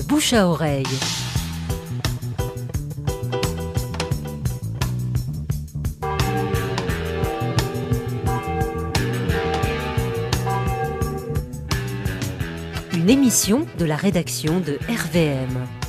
bouche à oreille. Une émission de la rédaction de RVM.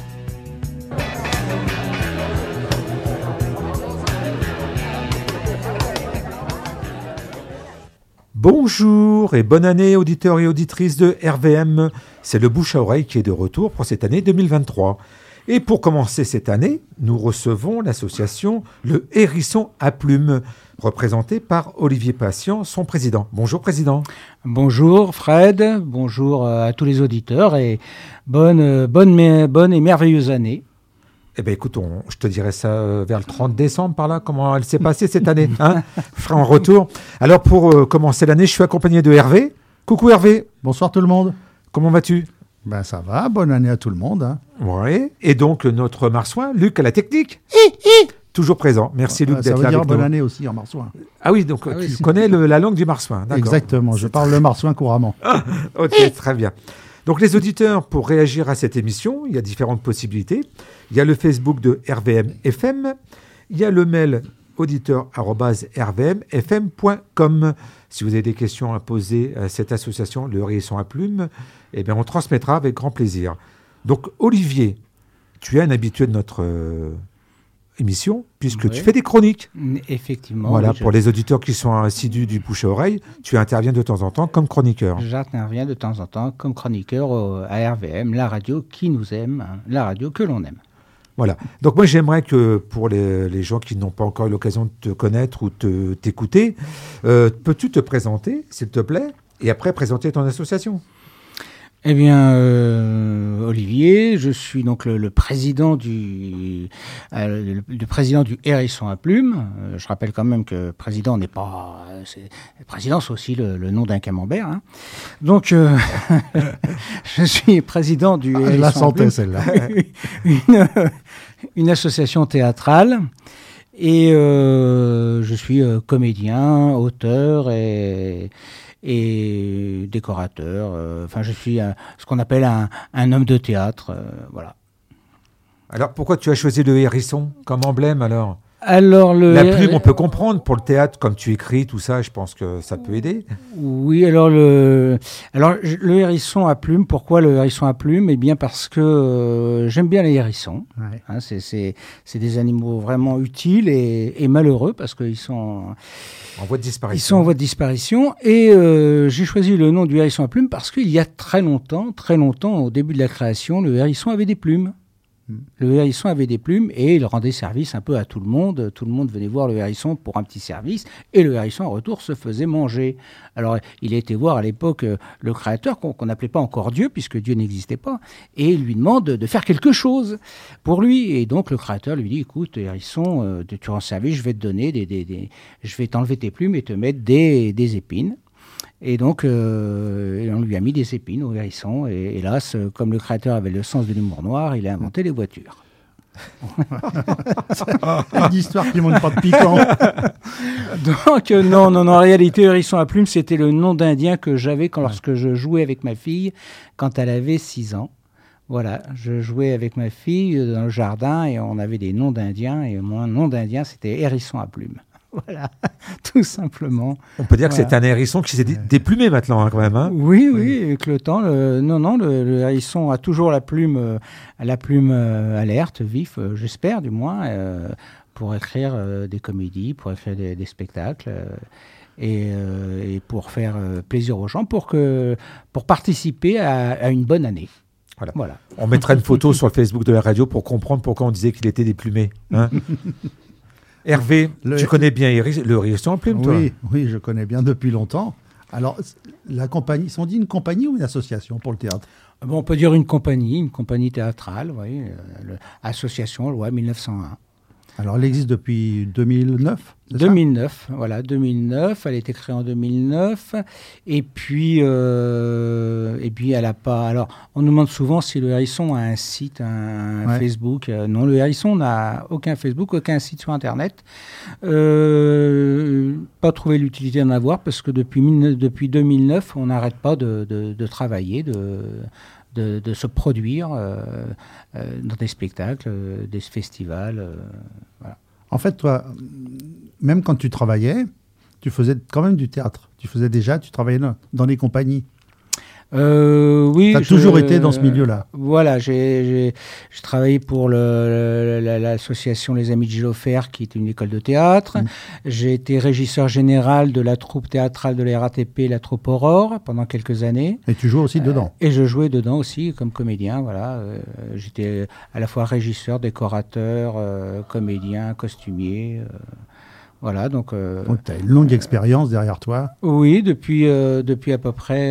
Bonjour et bonne année auditeurs et auditrices de RVM. C'est le bouche à oreille qui est de retour pour cette année 2023. Et pour commencer cette année, nous recevons l'association Le Hérisson à Plumes, représentée par Olivier Patient, son président. Bonjour président. Bonjour Fred, bonjour à tous les auditeurs et bonne et merveilleuse année. Eh bien écoute, je te dirai ça vers le 30 décembre par là, comment elle s'est passée cette année. Hein, je ferai un retour. Alors pour commencer l'année, je suis accompagné de Hervé. Coucou Hervé. Bonsoir tout le monde. Comment vas-tu ? Ben ça va, bonne année à tout le monde. Hein. Oui, et donc notre marsouin, Luc à la technique. Toujours présent. Merci Luc d'être là avec nous. Ça veut dire bonne année aussi en marsouin. Ah oui, donc tu connais la langue du marsouin. D'accord. Exactement, je parle le marsouin couramment. Ok, très bien. Donc les auditeurs, pour réagir à cette émission, il y a différentes possibilités. Il y a le Facebook de RVM FM, il y a le mail auditeur@rvmfm.com. Si vous avez des questions à poser à cette association, le Hérisson à Plumes, eh bien on transmettra avec grand plaisir. Donc Olivier, tu es un habitué de notre émission, puisque tu fais des chroniques. Effectivement. Voilà, pour les auditeurs qui sont assidus du bouche à oreille, tu interviens de temps en temps comme chroniqueur. J'interviens de temps en temps comme chroniqueur à RVM, la radio qui nous aime, la radio que l'on aime. Voilà. Donc moi, j'aimerais que pour les gens qui n'ont pas encore eu l'occasion de te connaître ou t'écouter, peux-tu te présenter, s'il te plaît, et après présenter ton association ? Eh bien, Olivier, je suis donc le président du Hérisson à Plumes. Je rappelle quand même que président n'est pas... Président, c'est aussi le nom d'un camembert. Hein. Donc, je suis président du Hérisson la à santé, Plumes, celle-là. une association théâtrale. Et je suis comédien, auteur et décorateur. Enfin, je suis ce qu'on appelle un homme de théâtre. Voilà. Alors, pourquoi tu as choisi le hérisson comme emblème, alors ? Alors, la plume, on peut comprendre pour le théâtre, comme tu écris, tout ça, je pense que ça peut aider. Oui, alors le hérisson à plumes, pourquoi le hérisson à plumes ? Eh bien parce que j'aime bien les hérissons. Ouais. Hein, c'est des animaux vraiment utiles et malheureux parce qu'ils sont en voie de disparition. Ils sont en voie de disparition. Et j'ai choisi le nom du hérisson à plumes parce qu'il y a très longtemps, au début de la création, le hérisson avait des plumes. Le hérisson avait des plumes et il rendait service un peu à tout le monde. Tout le monde venait voir le hérisson pour un petit service et le hérisson en retour se faisait manger. Alors il a été voir à l'époque le créateur qu'on n'appelait pas encore Dieu puisque Dieu n'existait pas et il lui demande de faire quelque chose pour lui. Et donc le créateur lui dit écoute hérisson, tu rends service, je vais te donner je vais t'enlever tes plumes et te mettre des épines. Et donc, on lui a mis des épines au hérisson. Et hélas, comme le créateur avait le sens de l'humour noir, il a inventé les voitures. Une histoire qui ne manque pas de piquant. Donc, non, en réalité, hérisson à plumes, c'était le nom d'Indien que j'avais lorsque je jouais avec ma fille quand elle avait 6 ans. Voilà, je jouais avec ma fille dans le jardin et on avait des noms d'Indiens. Et mon nom d'Indien, c'était hérisson à plumes. Voilà, tout simplement. On peut dire que c'est un hérisson qui s'est déplumé maintenant, hein, quand même. Hein. Oui, avec le temps. Le hérisson a toujours la plume alerte, vif, j'espère du moins, pour écrire des comédies, pour écrire des spectacles et pour faire plaisir aux gens, pour participer à une bonne année. Voilà. On mettra une photo sur le Facebook de la radio pour comprendre pourquoi on disait qu'il était déplumé. Hein. Hervé, tu connais bien le hérisson à plumes, toi ? Oui, je connais bien depuis longtemps. Alors, la compagnie, on dit une compagnie ou une association pour le théâtre ? On peut dire une compagnie théâtrale, oui, association, loi 1901. Alors, elle existe depuis 2009 2009, voilà, 2009. Elle a été créée en 2009. Et puis elle n'a pas... Alors, on nous demande souvent si le hérisson a un site, un Facebook. Non, le hérisson n'a aucun Facebook, aucun site sur Internet. Pas trouvé l'utilité d'en avoir parce que depuis 2009, on n'arrête pas de travailler, de se produire dans des spectacles, des festivals. Voilà. En fait, toi, même quand tu travaillais, tu faisais quand même du théâtre. Tu travaillais dans les compagnies. Oui. Tu as toujours été dans ce milieu-là. Voilà, j'ai travaillé pour l'association Les Amis de Gilles Offert, qui est une école de théâtre. J'ai été régisseur général de la troupe théâtrale de la RATP, la troupe Aurore, pendant quelques années. Et tu jouais aussi dedans. Et je jouais dedans aussi comme comédien. Voilà, j'étais à la fois régisseur, décorateur, comédien, costumier. Voilà, donc tu as une longue expérience derrière toi. Oui, depuis à peu près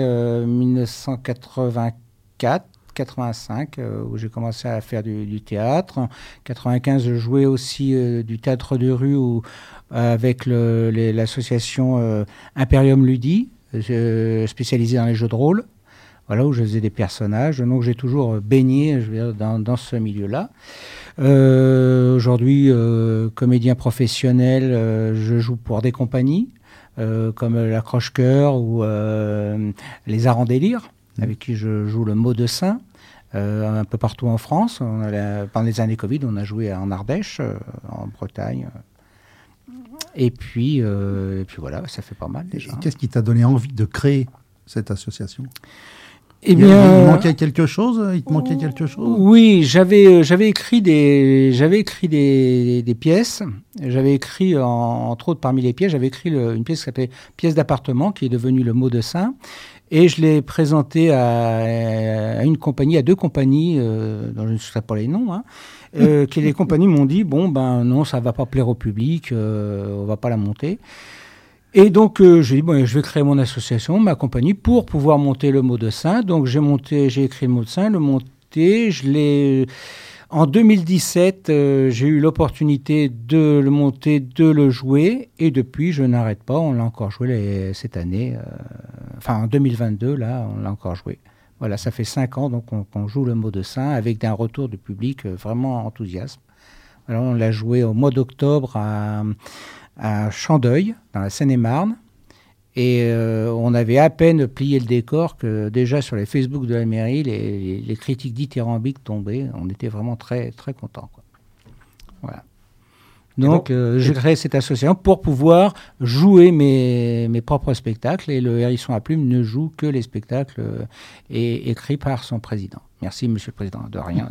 1984, 85, où j'ai commencé à faire du théâtre. En 95, je jouais aussi du théâtre de rue avec l'association Imperium Ludi, spécialisée dans les jeux de rôle. Voilà, où je faisais des personnages. Donc j'ai toujours baigné, je veux dire, dans ce milieu-là. Aujourd'hui, comédien professionnel, je joue pour des compagnies comme la Croche-Cœur ou les Arts en délire, avec qui je joue le mot de Saint, un peu partout en France. Pendant les années Covid, on a joué en Ardèche, en Bretagne. Et puis voilà, ça fait pas mal déjà. Qu'est-ce qui t'a donné envie de créer cette association ? Eh bien, il manquait quelque chose. Oui, j'avais écrit des pièces. J'avais écrit, entre autres, parmi les pièces, j'avais écrit une pièce qui s'appelait Pièce d'appartement, qui est devenue Le Mot de Saint. Et je l'ai présentée à deux compagnies, dont je ne sais pas les noms, qui les compagnies m'ont dit, non, ça va pas plaire au public, on va pas la monter. Et donc, j'ai dit, je vais créer mon association, ma compagnie, pour pouvoir monter Le Mot de Saint. Donc, j'ai écrit Le Mot de Saint, en 2017, j'ai eu l'opportunité de le monter, de le jouer. Et depuis, je n'arrête pas. On l'a encore joué cette année. En 2022, là, on l'a encore joué. Voilà, ça fait 5 ans donc qu'on joue Le Mot de Saint avec un retour du public vraiment enthousiaste. Alors, on l'a joué au mois d'octobre à Chandeuil, dans la Seine-et-Marne. Et on avait à peine plié le décor que déjà sur les Facebook de la mairie, les critiques dithyrambiques tombaient. On était vraiment très, très contents, quoi. Voilà. Donc, j'ai créé cette association pour pouvoir jouer mes propres spectacles. Et le Hérisson à Plumes ne joue que les spectacles écrits par son président. Merci, monsieur le président. De rien.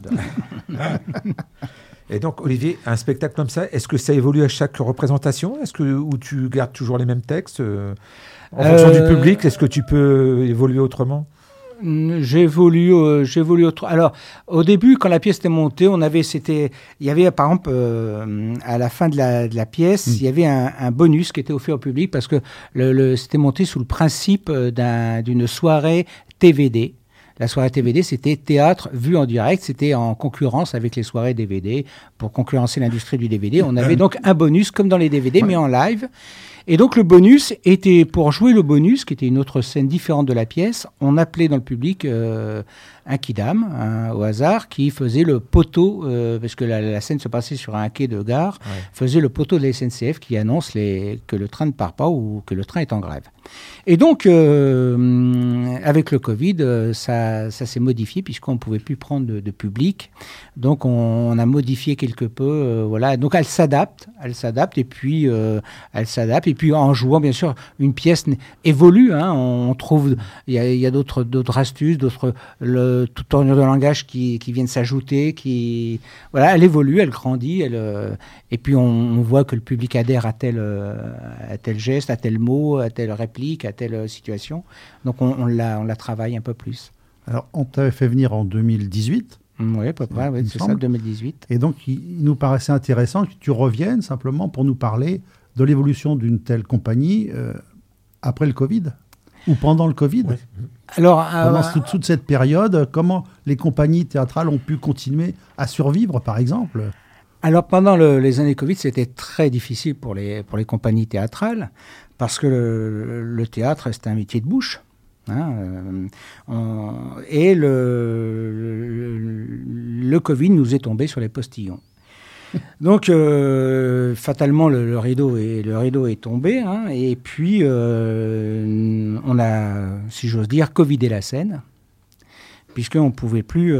Et donc, Olivier, un spectacle comme ça, est-ce que ça évolue à chaque représentation ? Ou tu gardes toujours les mêmes textes en fonction du public ? Est-ce que tu peux évoluer autrement ? J'évolue autrement. Alors, au début, quand la pièce était montée, il y avait par exemple, à la fin de la pièce, il y avait un bonus qui était offert au public parce que c'était monté sous le principe d'une soirée TVD. La soirée TVD, c'était théâtre vu en direct. C'était en concurrence avec les soirées DVD pour concurrencer l'industrie du DVD. On avait donc un bonus comme dans les DVD, mais en live. Et donc le bonus était, pour jouer le bonus, qui était une autre scène différente de la pièce, on appelait dans le public un kidam, au hasard, qui faisait le poteau, parce que la scène se passait sur un quai de gare, faisait le poteau de la SNCF qui annonce que le train ne part pas ou que le train est en grève. Et donc, avec le Covid, ça s'est modifié puisqu'on ne pouvait plus prendre de public. Donc, on a modifié quelque peu. Voilà. Donc, elle s'adapte et puis Et puis, en jouant, bien sûr, une pièce évolue. On trouve, il y a d'autres astuces, toute tournure de langage qui viennent s'ajouter. Voilà, elle évolue, elle grandit. Et puis, on voit que le public adhère à tel geste, à tel mot, à telle réplique, à telle situation. Donc, on la travaille un peu plus. Alors, on t'avait fait venir en 2018. Oui, à peu près, c'est ça, 2018. Et donc, il nous paraissait intéressant que tu reviennes simplement pour nous parler de l'évolution d'une telle compagnie après le Covid ou pendant le Covid. Oui. Alors, pendant toute cette période, comment les compagnies théâtrales ont pu continuer à survivre, par exemple ? Alors, pendant les années Covid, c'était très difficile pour les compagnies théâtrales parce que le théâtre, c'est un métier de bouche. Et le Covid nous est tombé sur les postillons. Donc, fatalement, le rideau est tombé. Et puis, on a, si j'ose dire, Covidé la scène. puisqu'on pouvait plus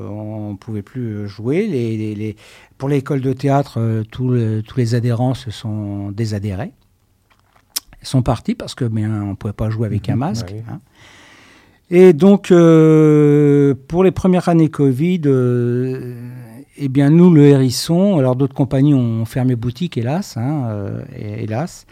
jouer. Pour l'école de théâtre, tous les adhérents se sont désadhérés. Ils sont partis parce que on ne pouvait pas jouer avec un masque. Oui. Hein. Et donc, pour les premières années Covid, eh bien, nous, le Hérisson, alors d'autres compagnies ont fermé boutique, hélas. Hélas.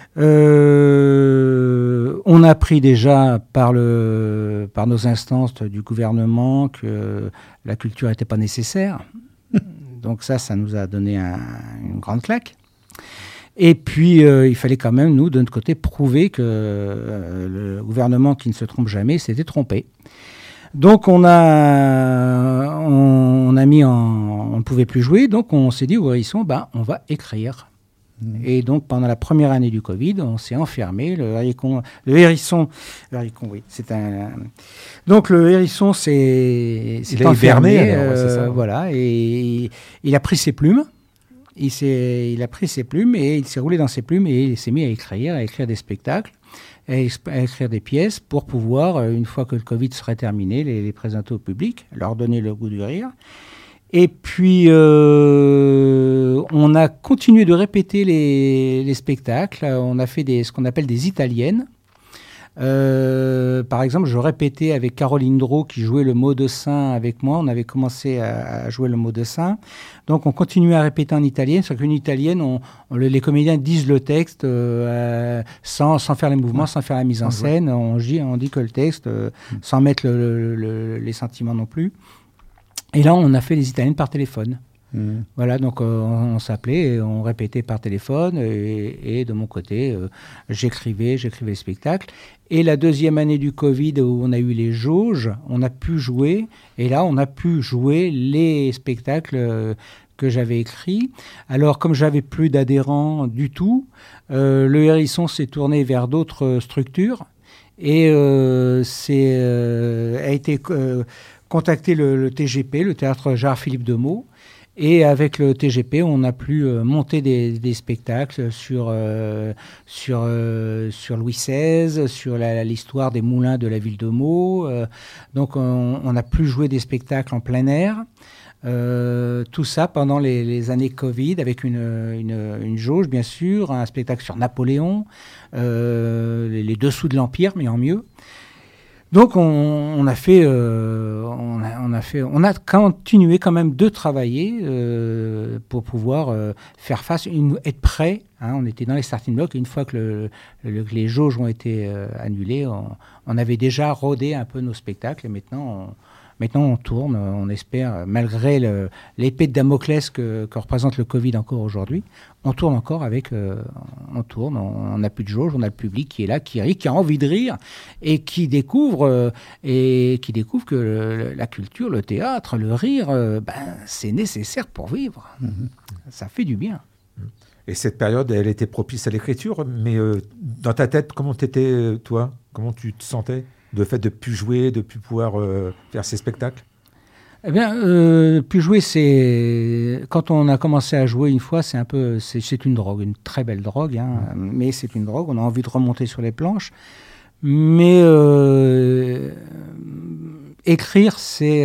On a appris déjà par nos instances du gouvernement que la culture n'était pas nécessaire. Donc ça nous a donné une grande claque. Et puis, il fallait quand même, nous, de notre côté, prouver que le gouvernement qui ne se trompe jamais s'était trompé. Donc, on ne pouvait plus jouer, donc on s'est dit au Hérisson, on va écrire. Et donc, pendant la première année du Covid, on s'est enfermé. Le Hérisson, oui, c'est un... Donc, le Hérisson s'est enfermé. C'est ça. Voilà, et il a pris ses plumes. Il a pris ses plumes et il s'est roulé dans ses plumes et il s'est mis à écrire des spectacles, à écrire des pièces pour pouvoir, une fois que le Covid serait terminé, les présenter au public, leur donner le goût du rire. Et puis, on a continué de répéter les spectacles. On a fait ce qu'on appelle des italiennes. Par exemple, je répétais avec Caroline Drault qui jouait le mot de saint avec moi. On avait commencé à jouer le mot de saint. Donc, on continuait à répéter en italien. C'est qu'une italienne, les comédiens disent le texte sans faire les mouvements, sans faire la mise en scène. On dit que le texte, sans mettre les sentiments non plus. Et là, on a fait les italiennes par téléphone. Voilà, donc on s'appelait et on répétait par téléphone et de mon côté, j'écrivais les spectacles. Et la deuxième année du Covid où on a eu les jauges, on a pu jouer. Et là, on a pu jouer les spectacles que j'avais écrits. Alors, comme j'avais plus d'adhérents du tout, le Hérisson s'est tourné vers d'autres structures et a été contacté le TGP, le Théâtre Gérard-Philippe de Meaux. Et avec le TGP, on a pu monter des spectacles sur Louis XVI, sur l'histoire des moulins de la ville de Meaux. Donc, on a pu jouer des spectacles en plein air. Tout ça pendant les années Covid, avec une jauge, bien sûr, un spectacle sur Napoléon, les dessous de l'Empire, mais en mieux. Donc on a continué quand même de travailler pour pouvoir faire face, être prêt. Hein, on était dans les starting blocks. Et une fois que les jauges ont été annulées, on avait déjà rodé un peu nos spectacles. Et maintenant on tourne. On espère, malgré l'épée de Damoclès que représente le Covid encore aujourd'hui, on tourne encore on n'a plus de jauge, on a le public qui est là, qui rit, qui a envie de rire et qui découvre que la culture, le théâtre, le rire, c'est nécessaire pour vivre. Ça fait du bien. Et cette période, elle était propice à l'écriture, mais dans ta tête, comment t'étais, toi ? Comment tu te sentais ? De fait de plus jouer, de plus pouvoir faire ces spectacles ? Eh bien, plus jouer, c'est... Quand on a commencé à jouer une fois, c'est une drogue, une très belle drogue, hein, mais c'est une drogue, on a envie de remonter sur les planches. Mais écrire, c'est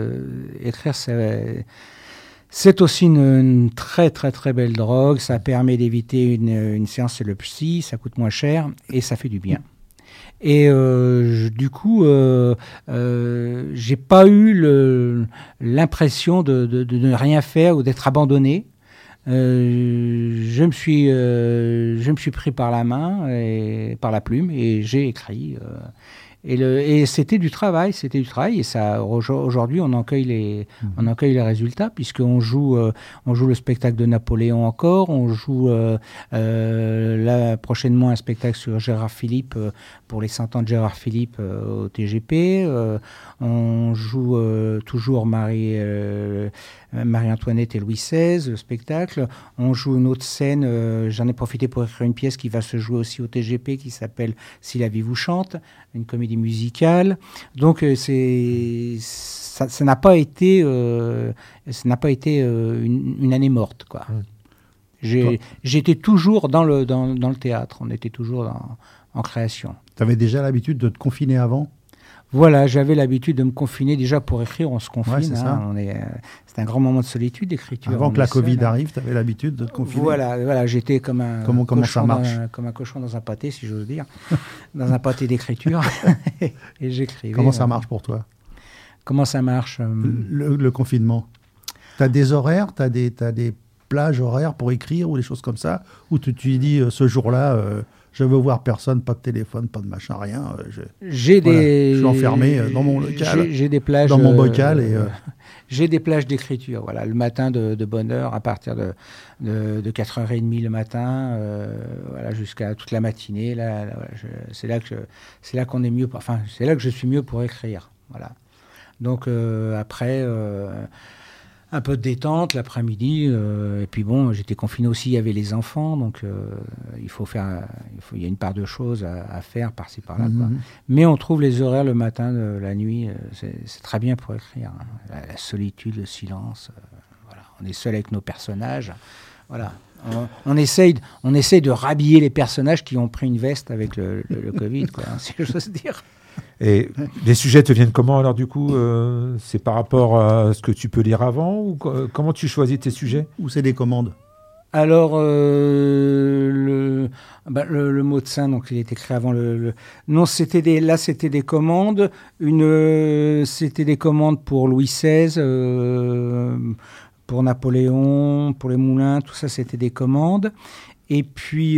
aussi une très, très, très belle drogue. Ça permet d'éviter une séance chez le psy, ça coûte moins cher et ça fait du bien. Et du coup, j'ai pas eu l'impression de ne rien faire ou d'être abandonné. Je me suis pris par la main et par la plume et j'ai écrit. Et c'était du travail, et ça, aujourd'hui on en cueille les résultats, puisqu'on joue le spectacle de Napoléon encore, on joue là prochainement un spectacle sur Gérard Philippe pour les 100 ans de Gérard Philippe au TGP, on joue toujours Marie-Antoinette et Louis XVI, le spectacle, on joue une autre scène, j'en ai profité pour écrire une pièce qui va se jouer aussi au TGP qui s'appelle Si la vie vous chante, une comédie musicale. Donc ça n'a pas été une année morte, quoi. J'étais toujours dans le théâtre, on était toujours en création. Tu avais déjà l'habitude de te confiner avant ? Voilà, j'avais l'habitude de me confiner. Déjà, pour écrire, on se confine. Ouais, c'est ça. C'est un grand moment de solitude, l'écriture. Avant que la Covid arrive, tu avais l'habitude de te confiner. Voilà, j'étais comme un comment ça marche comme un cochon dans un pâté, si j'ose dire, dans un pâté d'écriture. Et j'écrivais. Comment ça marche pour toi? Comment ça marche le confinement. Tu as des horaires, tu as des plages horaires pour écrire ou des choses comme ça, où tu dis ce jour-là, je veux voir personne, pas de téléphone, pas de machin, rien. Je suis enfermé dans mon local, j'ai des plages, dans mon bocal. J'ai des plages d'écriture, voilà, le matin de bonne heure, à partir de 4h30 le matin, voilà, jusqu'à toute la matinée. C'est là qu'on est mieux, c'est là que je suis mieux pour écrire, voilà. Donc après, un peu de détente l'après-midi, et puis bon, j'étais confiné aussi, il y avait les enfants, donc il y a une part de choses à faire par-ci par-là. Quoi. Mais on trouve les horaires le matin, la nuit, c'est très bien pour écrire. Hein. La solitude, le silence, voilà. On est seul avec nos personnages, voilà. On essaye de rhabiller les personnages qui ont pris une veste avec le Covid, quoi, hein, si j'ose dire. Et les sujets te viennent comment alors du coup c'est par rapport à ce que tu peux lire avant ou comment tu choisis tes sujets? Ou c'est des commandes? Alors le mot de Saint, donc il est écrit avant non, c'était des commandes. C'était des commandes pour Louis XVI, pour Napoléon, pour les moulins, tout ça c'était des commandes. Et puis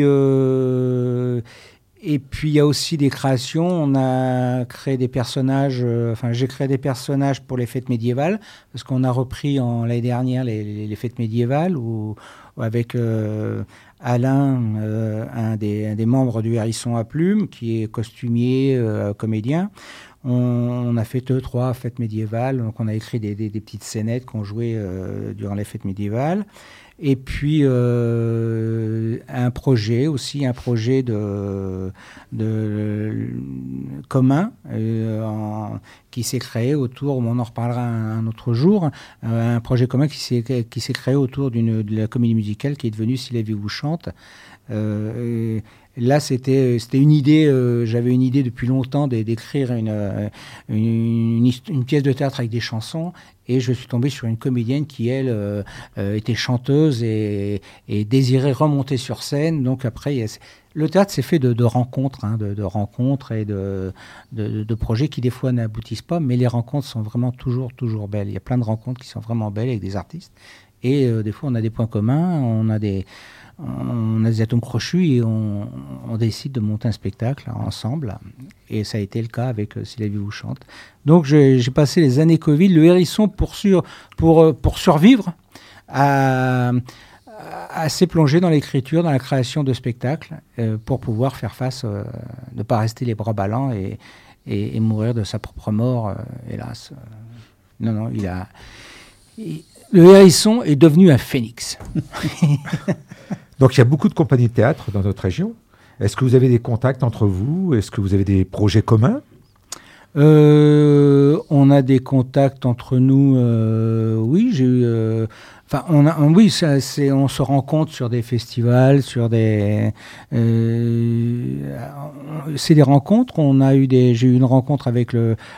il y a aussi des créations. On a créé des personnages. J'ai créé des personnages pour les fêtes médiévales parce qu'on a repris l'année dernière les fêtes médiévales où avec Alain, un des membres du Hérisson à Plumes, qui est costumier, comédien. On a fait 2-3 fêtes médiévales. Donc on a écrit des petites scénettes qu'on jouait durant les fêtes médiévales. Et puis un projet commun qui s'est créé autour, on en reparlera un autre jour, un projet commun qui s'est créé autour de la comédie musicale qui est devenue Si la vie vous chante. Là, c'était une idée. J'avais une idée depuis longtemps d'écrire une pièce de théâtre avec des chansons, et je suis tombé sur une comédienne qui, elle, était chanteuse et désirait remonter sur scène. Donc après, le théâtre s'est fait de rencontres, hein, de rencontres et de projets qui des fois n'aboutissent pas, mais les rencontres sont vraiment toujours belles. Il y a plein de rencontres qui sont vraiment belles avec des artistes, et des fois on a des points communs, on a des atomes crochus et on décide de monter un spectacle ensemble. Et ça a été le cas avec Si la vie vous chante. Donc j'ai passé les années Covid, le Hérisson pour survivre à s'éplonger dans l'écriture, dans la création de spectacles, pour pouvoir faire face, ne pas rester les bras ballants et mourir de sa propre mort, hélas. Non, le Hérisson est devenu un phénix. Donc il y a beaucoup de compagnies de théâtre dans notre région. Est-ce que vous avez des contacts entre vous? Est-ce que vous avez des projets communs? On a des contacts entre nous, oui, j'ai eu... on se rencontre sur des festivals, c'est des rencontres. J'ai eu une rencontre avec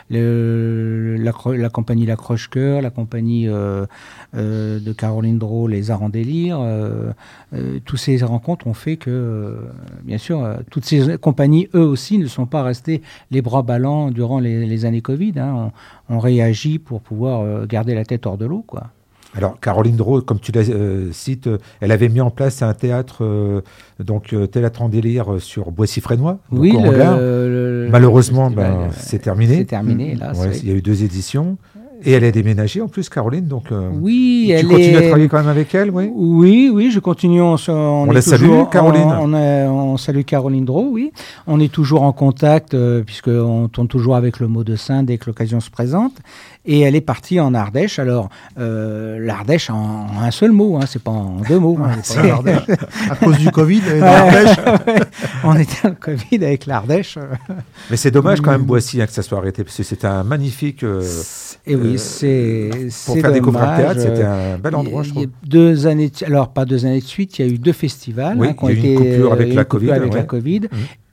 la compagnie La Croche-Cœur, la compagnie de Caroline Drault, Les Arts en délire. Toutes ces rencontres ont fait que, bien sûr, toutes ces compagnies, eux aussi, ne sont pas restés les bras ballants durant les années Covid. Hein. On réagit pour pouvoir garder la tête hors de l'eau, quoi. Alors, Caroline Drault, comme tu la cites, elle avait mis en place un théâtre, Théâtre en délire sur Boissy-Fresnois. Oui, malheureusement, c'est terminé. C'est terminé, hélas. Ouais, il y a eu 2 éditions. Et elle a déménagé en plus, Caroline. Donc, oui, tu continues à travailler quand même avec elle, oui. Oui, je continue. On la salue, Caroline. On salue Caroline Drault, oui. On est toujours en contact, puisqu'on tourne toujours avec le mot de Saint dès que l'occasion se présente. Et elle est partie en Ardèche. Alors, l'Ardèche en un seul mot, hein, c'est pas en 2 mots. Hein, c'est l'Ardèche. À cause du Covid, l'Ardèche. On était dans le Covid avec l'Ardèche. Mais c'est dommage quand même, Boissy, que ça soit arrêté, parce que c'était un magnifique... Et oui, c'est pour faire découvrir le théâtre, c'était un bel endroit, je trouve. Il y a 2 années, alors pas 2 années de suite, il y a eu 2 festivals. Oui, qui ont été une coupure avec la Covid. La COVID.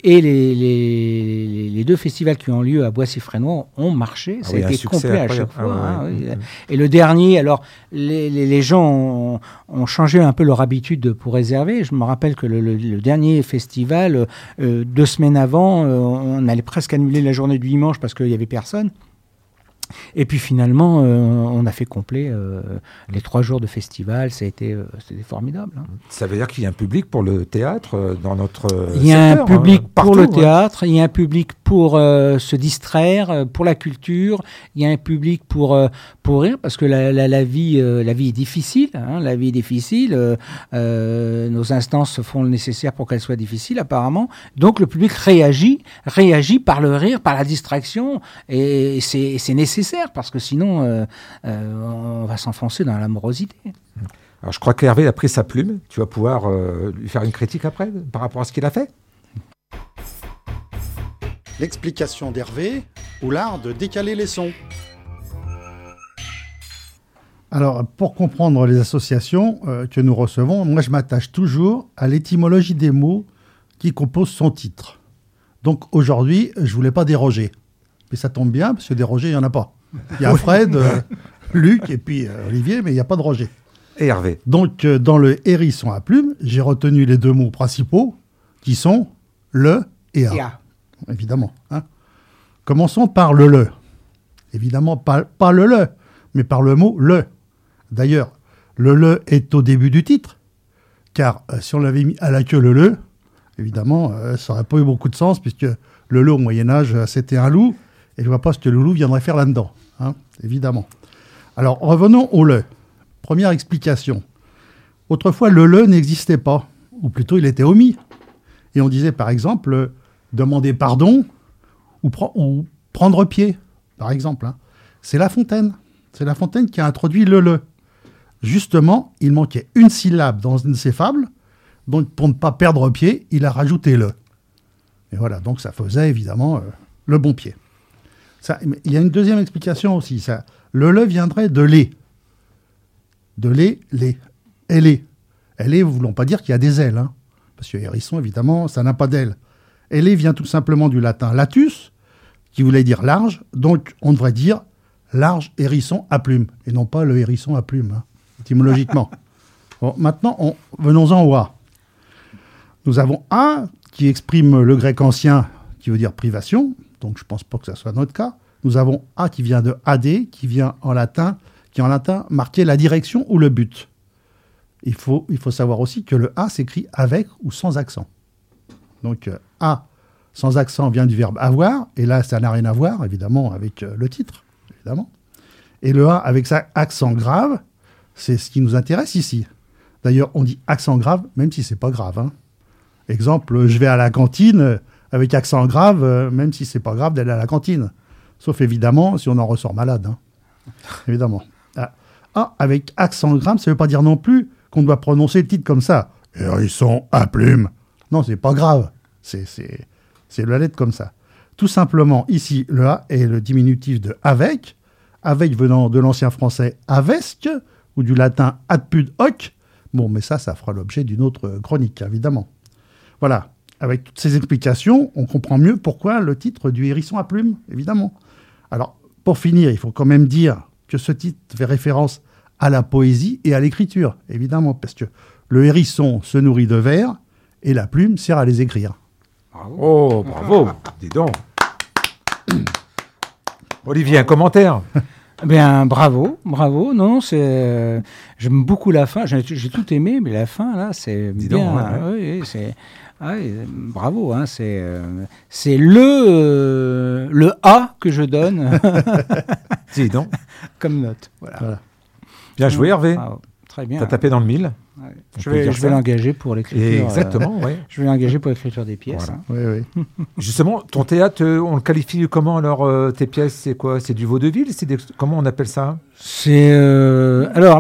Et les 2 festivals qui ont lieu à Boissy-Fresnoy ont marché. Ça a été complet à chaque fois. Et le dernier, alors, les gens ont changé un peu leur habitude pour réserver. Je me rappelle que le dernier festival, 2 semaines avant, on allait presque annuler la journée du dimanche parce qu'il n'y avait personne. Et puis finalement, on a fait complet les 3 jours de festival. C'était formidable. Hein. Ça veut dire qu'il y a un public pour le théâtre dans notre Il y a secteur, un public partout, pour le théâtre, il y a un public pour se distraire, pour la culture, il y a un public pour rire, parce que la vie est difficile. Hein, la vie est difficile. Nos instances font le nécessaire pour qu'elle soit difficile, apparemment. Donc le public réagit par le rire, par la distraction, et c'est nécessaire, parce que sinon, on va s'enfoncer dans la morosité. Alors je crois qu'Hervé a pris sa plume. Tu vas pouvoir lui faire une critique après, par rapport à ce qu'il a fait. L'explication d'Hervé ou l'art de décaler les sons. Alors, pour comprendre les associations que nous recevons, moi je m'attache toujours à l'étymologie des mots qui composent son titre. Donc aujourd'hui, je voulais pas déroger. Mais ça tombe bien, parce que des Roger, il n'y en a pas. Il y a Fred, Luc et puis Olivier, mais il n'y a pas de Roger. Et Hervé. Donc, dans le hérisson à plumes, j'ai retenu les 2 mots principaux, qui sont le et a. Évidemment. Hein. Commençons par le. Évidemment, pas le, mais par le mot le. D'ailleurs, le est au début du titre, car si on l'avait mis à la queue le, évidemment, ça n'aurait pas eu beaucoup de sens, puisque le au Moyen-Âge, c'était un loup, et je ne vois pas ce que le loup viendrait faire là-dedans, hein, évidemment. Alors, revenons au le. Première explication. Autrefois, le n'existait pas, ou plutôt il était omis. Et on disait, par exemple, demander pardon ou prendre pied, par exemple. Hein. C'est La Fontaine. C'est La Fontaine qui a introduit le. Justement, il manquait une syllabe dans une de ses fables, donc pour ne pas perdre pied, il a rajouté le. Et voilà, donc ça faisait évidemment le bon pied. Ça, il y a une deuxième explication aussi. Ça. Le viendrait de lait. De lait, lait. Ailé. Ailé, ne voulons pas dire qu'il y a des ailes. Hein, parce que hérisson, évidemment, ça n'a pas d'ailes. Ailé vient tout simplement du latin latus, qui voulait dire large. Donc, on devrait dire large hérisson à plumes. Et non pas le hérisson à plumes, hein, étymologiquement. Bon, maintenant, venons-en au A. Nous avons A, qui exprime le grec ancien, qui veut dire privation. Donc, je ne pense pas que ça soit notre cas. Nous avons A qui vient de AD, qui vient en latin, qui en latin marquait la direction ou le but. Il faut savoir aussi que le A s'écrit avec ou sans accent. Donc, A sans accent vient du verbe avoir, et là, ça n'a rien à voir, évidemment, avec le titre, évidemment. Et le A avec sa accent grave, c'est ce qui nous intéresse ici. D'ailleurs, on dit accent grave, même si c'est pas grave. Hein. Exemple, je vais à la cantine avec accent grave, même si c'est pas grave d'aller à la cantine. Sauf évidemment si on en ressort malade. Hein. Évidemment. Ah, avec accent grave, ça veut pas dire non plus qu'on doit prononcer le titre comme ça. Hérisson à plumes. Non, c'est pas grave. C'est la lettre comme ça. Tout simplement, ici, le A est le diminutif de avec venant de l'ancien français avesque, ou du latin adpud hoc. Bon, mais ça fera l'objet d'une autre chronique, évidemment. Voilà. Avec toutes ces explications, on comprend mieux pourquoi le titre du hérisson à plumes, évidemment. Alors, pour finir, il faut quand même dire que ce titre fait référence à la poésie et à l'écriture, évidemment, parce que le hérisson se nourrit de vers et la plume sert à les écrire. Oh, bravo. Dis donc. Olivier, un commentaire? Bien, bravo. Non, c'est. J'aime beaucoup la fin. J'ai tout aimé, mais la fin là, c'est Dis bien. donc, Oui, c'est. Bravo. Hein, c'est le A que je donne. Dis donc. Comme note. Voilà. Bien joué, Hervé. Bravo. Très bien. T'as tapé dans le mille. Ouais. On Je peut dire vais ça. l'engager pour l'écriture. Exactement, oui. Je vais l'engager pour l'écriture des pièces. Voilà. Hein. Oui. Justement, ton théâtre, on le qualifie comment alors? Tes pièces, c'est quoi? C'est du vaudeville? Comment on appelle ça? C'est alors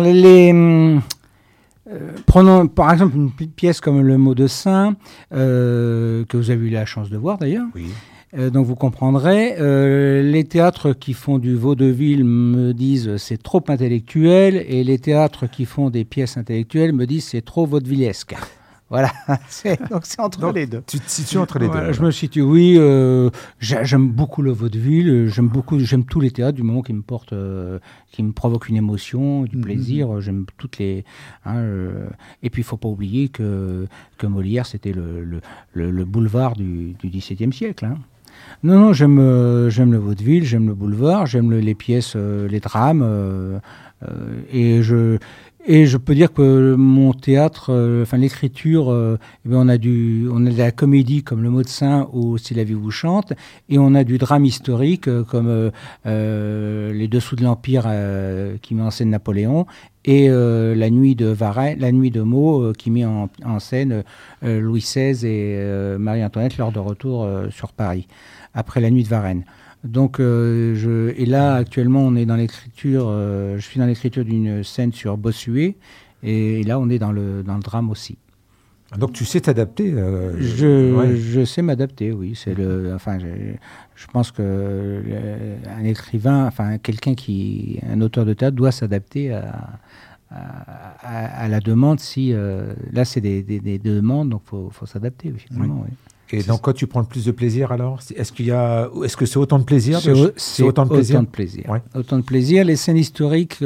prenons par exemple une pièce comme Le Mot de Saint que vous avez eu la chance de voir d'ailleurs. Oui. Donc vous comprendrez. Les théâtres qui font du vaudeville me disent c'est trop intellectuel, et les théâtres qui font des pièces intellectuelles me disent c'est trop vaudevillesque. Voilà, donc c'est entre les deux. Tu te situes entre les Voilà, deux. je me situe, oui. J'aime beaucoup le vaudeville, j'aime tous les théâtres du moment qui me provoquent une émotion, du plaisir. J'aime toutes les. Et puis il faut pas oublier que Molière c'était le boulevard du XVIIe siècle. Hein. Non, j'aime le vaudeville, j'aime le boulevard, j'aime les pièces, les drames, et je peux dire que mon théâtre, l'écriture, on a de la comédie comme Le Mot de Saint ou Si la vie vous chante, et on a du drame historique comme Les Dessous de l'Empire qui met en scène Napoléon, et La Nuit de Varennes, La Nuit de Meaux qui met en scène Louis XVI et Marie-Antoinette lors de retour sur Paris, après La Nuit de Varennes. Donc, et là, actuellement, on est dans l'écriture, je suis dans l'écriture d'une scène sur Bossuet, et là, on est dans le drame aussi. Donc, tu sais t'adapter Je sais m'adapter, oui. Je pense que un écrivain, un auteur de théâtre doit s'adapter à la demande. Là, c'est des demandes, donc faut s'adapter, effectivement. Oui. Et dans quoi tu prends le plus de plaisir alors ? Est-ce que c'est autant de plaisir ? C'est autant de plaisir. Ouais. Autant de plaisir. Les scènes historiques,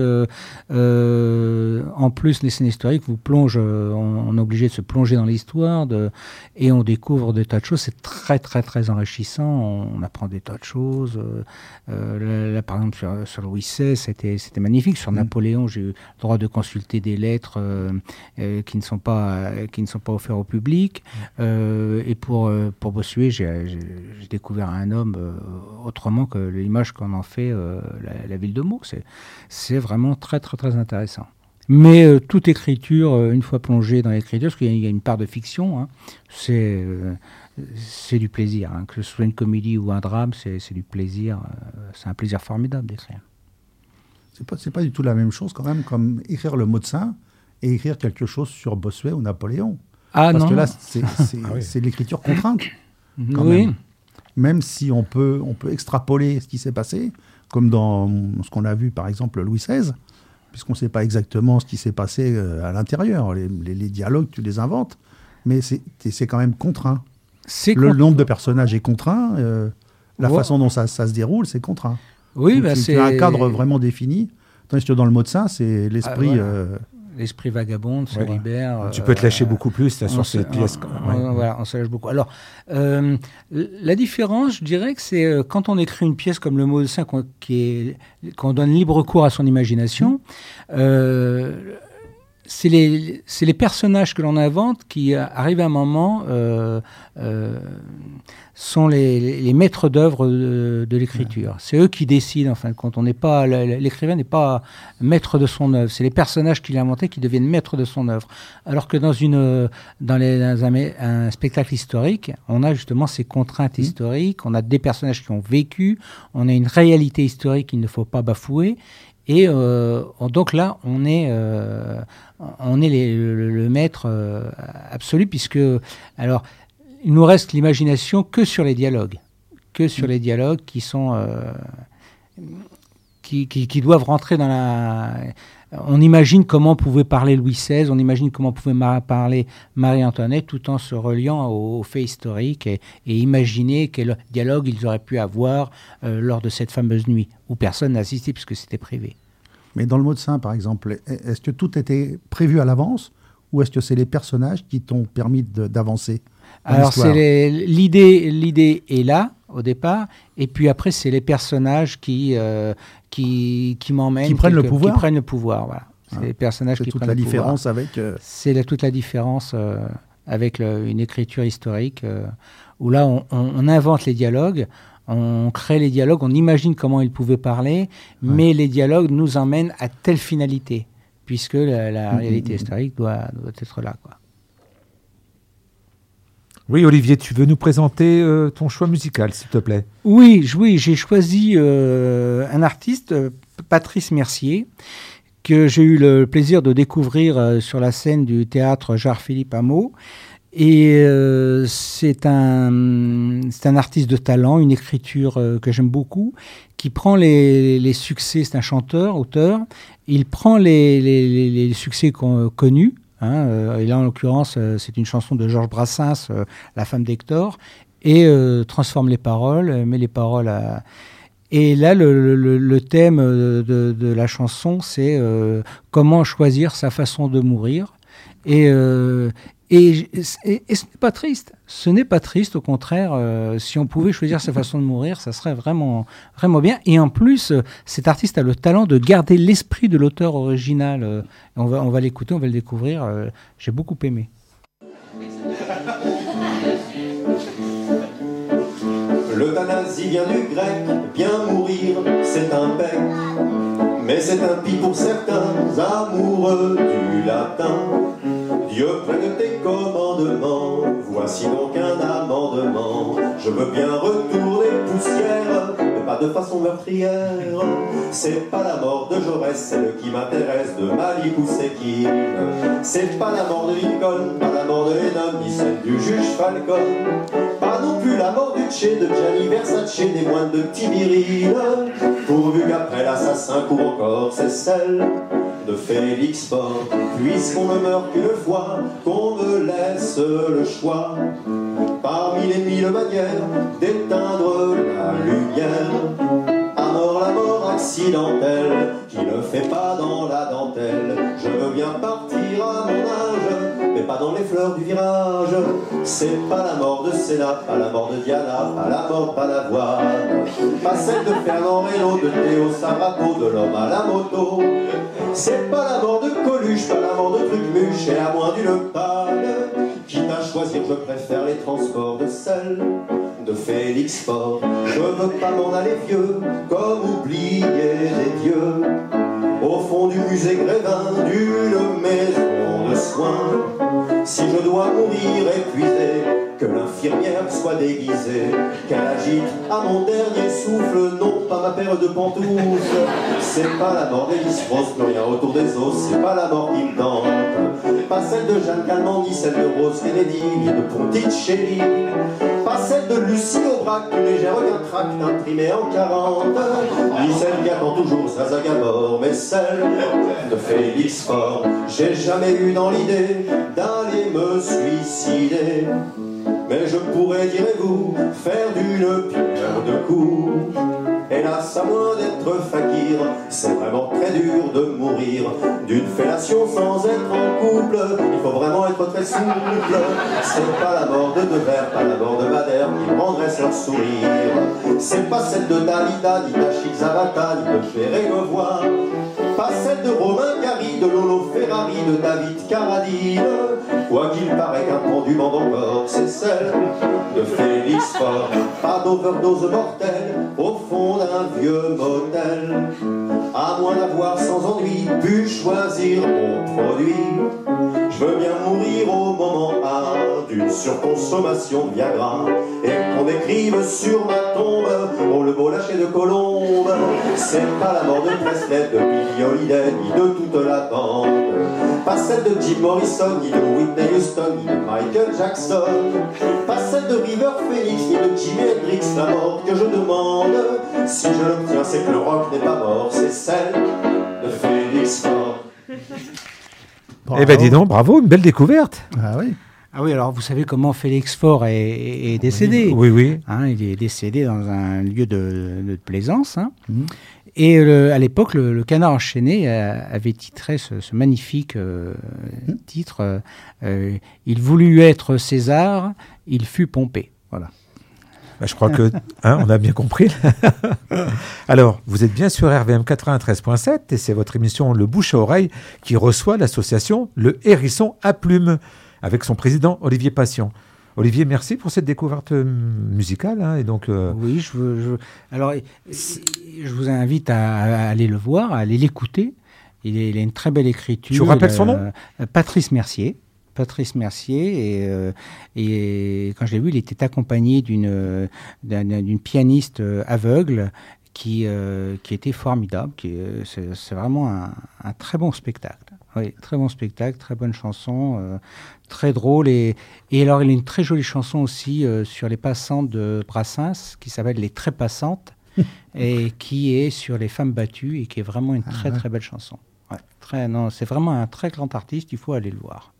en plus, les scènes historiques vous plongent, on est obligé de se plonger dans l'histoire, et on découvre des tas de choses. C'est très, très, très enrichissant. On apprend des tas de choses. Là, par exemple, sur Louis XVI, c'était magnifique. Sur Napoléon, j'ai eu le droit de consulter des lettres qui ne sont pas offertes au public. Et pour Bossuet, j'ai découvert un homme autrement que l'image qu'on en fait la ville de Meaux. C'est vraiment très, très, très intéressant. Mais toute écriture, une fois plongée dans l'écriture, parce qu'il y a une part de fiction, hein, c'est du plaisir. Hein. Que ce soit une comédie ou un drame, c'est du plaisir. C'est un plaisir formidable d'écrire. C'est pas du tout la même chose quand même, comme écrire Le Mot de Saint et écrire quelque chose sur Bossuet ou Napoléon. Parce que là, c'est l'écriture contrainte, quand même. Même si on peut extrapoler ce qui s'est passé, comme dans ce qu'on a vu, par exemple, Louis XVI, puisqu'on ne sait pas exactement ce qui s'est passé à l'intérieur. Les dialogues, tu les inventes, mais c'est quand même contraint. Le nombre de personnages est contraint, la façon dont ça se déroule, c'est contraint. Oui, c'est un cadre vraiment défini. Tandis que dans Le Mot de Saint, c'est l'esprit... L'esprit vagabond se libère. Tu peux te lâcher beaucoup plus là, sur cette pièce. On se lâche beaucoup. Alors, la différence, je dirais que c'est quand on écrit une pièce comme Le Mot de Saint, qu'on donne libre cours à son imagination, c'est les personnages que l'on invente qui, arrivent à un moment, sont les maîtres d'œuvre de l'écriture. C'est eux qui décident, en fin de compte. L'écrivain n'est pas maître de son œuvre. C'est les personnages qu'il a inventés qui deviennent maîtres de son œuvre. Alors que dans un spectacle historique, on a justement ces contraintes historiques, on a des personnages qui ont vécu, on a une réalité historique qu'il ne faut pas bafouer. Et donc là, on est le maître absolu, puisque alors il nous reste l'imagination que sur les dialogues qui sont qui doivent rentrer dans la. On imagine comment pouvait parler Louis XVI, on imagine comment pouvait parler Marie-Antoinette, tout en se reliant aux faits historiques et imaginer quel dialogue ils auraient pu avoir lors de cette fameuse nuit, où personne n'a assisté puisque c'était privé. Mais dans Le Mot de Saint, par exemple, est-ce que tout était prévu à l'avance ou est-ce que c'est les personnages qui t'ont permis d'avancer dans l'histoire ? L'idée est là, au départ, et puis après, c'est les personnages qui m'emmènent... Qui prennent le pouvoir. Qui prennent le pouvoir, voilà. C'est les personnages qui prennent le pouvoir. C'est toute la différence avec une écriture historique, où là, on invente les dialogues, on crée les dialogues, on imagine comment ils pouvaient parler, mais les dialogues nous emmènent à telle finalité, puisque la réalité historique doit être là, quoi. Oui, Olivier, tu veux nous présenter ton choix musical, s'il te plaît ? Oui, j'ai choisi un artiste, Patrice Mercier, que j'ai eu le plaisir de découvrir sur la scène du théâtre Jacques-Philippe à Meaux. Et c'est un artiste de talent, une écriture que j'aime beaucoup, qui prend les succès, c'est un chanteur, auteur, il prend les succès connus, Et là, en l'occurrence, c'est une chanson de Georges Brassens, La femme d'Hector, et transforme les paroles, met les paroles à... Et là, le thème de la chanson, c'est comment choisir sa façon de mourir. Et ce n'est pas triste. Ce n'est pas triste, au contraire. Si on pouvait choisir sa façon de mourir, ça serait vraiment, vraiment bien. Et en plus, cet artiste a le talent de garder l'esprit de l'auteur original. On va l'écouter, on va le découvrir. J'ai beaucoup aimé. L'euthanasie vient du grec, bien mourir, c'est un bec. Mais c'est un pis pour certains amoureux du latin. Dieu prenne tes commandements, voici donc un amendement. Je veux bien retourner poussière, mais pas de façon meurtrière. C'est pas la mort de Jaurès, celle qui m'intéresse, de Malik ou Sekine. C'est pas la mort de Lincoln, pas la mort de Lennon, ni celle du juge Falcon. Pas non plus la mort du Tché, de Gianni Versace, des moines de Tibirine. Pourvu qu'après l'assassin court encore, c'est celle de Félix Faure. Puisqu'on ne meurt qu'une fois, qu'on me laisse le choix, parmi les mille manières d'éteindre la lumière. À mort la mort accidentelle, qui ne fait pas dans la dentelle. Je veux bien partir à mon âge, mais pas dans les fleurs du virage. C'est pas la mort de Sénat, pas la mort de Diana, pas la mort de Palavoine, pas celle de Fernand Reynaud, de Théo Sarato, de l'homme à la moto. C'est pas la mort de Coluche, pas la mort de Trucmuche, et à moins d'une panne. Quitte à choisir, je préfère les transports de sel de Félix Faure. Je veux pas m'en aller vieux, comme oublier les dieux, au fond du musée Grévin, d'une maison de soins. Si je dois mourir épuisé, que l'infirmière soit déguisée, qu'elle agite à mon dernier souffle, non pas ma paire de pantoufles. C'est pas la mort d'Élise Rose, plus rien autour des os, c'est pas la mort qui me tente. Pas celle de Jeanne Calment, ni celle de Rose Kennedy, ni de Ponticelli. Pas celle de Lucie Aubrac, plus légère qu'un tract imprimé en 40. Ni celle qui attend toujours Zaza Gabor, mais celle de Félix Faure. J'ai jamais eu dans l'idée d'aller me suicider, mais je pourrais, direz-vous, faire d'une pierre deux coups. Hélas, à moins d'être fakir, c'est vraiment très dur de mourir d'une fellation sans être en couple. Il faut vraiment être très souple. C'est pas la mort de Devers, pas la mort de Madère qui me rendrait leur sourire. C'est pas celle de Dalida, ni d'Achille Zavata, ni de Férégovois. Pas celle de Romain Gary, de Lolo Ferrari, de David Carradine. Quoi qu'il paraît qu'un pendu bande encore, c'est celle de Félix Faure. Pas d'overdose mortelle au fond d'un vieux motel. À moins d'avoir sans ennui pu choisir mon produit. Je veux bien mourir au moment A d'une surconsommation de Viagra, et qu'on écrive sur ma tombe, oh le beau lâcher de Colombe. C'est pas la mort de Presley, de Billie Holiday, ni de toute la bande. Pas celle de Jim Morrison, ni de Whitney Houston, ni de Michael Jackson. Pas celle de River Phoenix, ni de Jimi Hendrix. La mort que je demande, si je l'obtiens, c'est que le rock n'est pas mort, c'est celle de Félix Faure. Eh ben dis donc, bravo, une belle découverte. Ah oui. Ah oui, alors vous savez comment Félix Faure est décédé. Oui, oui. Il est décédé dans un lieu de plaisance. Et à l'époque, le Canard enchaîné avait titré ce magnifique titre Il voulut être César, il fut Pompée. Voilà. Je crois que on a bien compris. Alors, vous êtes bien sur RVM 93.7 et c'est votre émission Le Bouche à Oreille qui reçoit l'association Le Hérisson à Plumes avec son président Olivier Passion. Olivier, merci pour cette découverte musicale. Et donc, oui, alors, je vous invite à aller le voir, à aller l'écouter. Il a une très belle écriture. Tu rappelles son nom ? Patrice Mercier. Patrice Mercier, et quand je l'ai vu, il était accompagné d'une pianiste aveugle qui était formidable. C'est vraiment un très bon spectacle. Oui, très bon spectacle, très bonne chanson, très drôle. Et alors, il a une très jolie chanson aussi sur les passantes de Brassens, qui s'appelle Les Très Passantes, et qui est sur les femmes battues, et qui est vraiment une très très belle chanson. Ouais, c'est vraiment un très grand artiste, il faut aller le voir.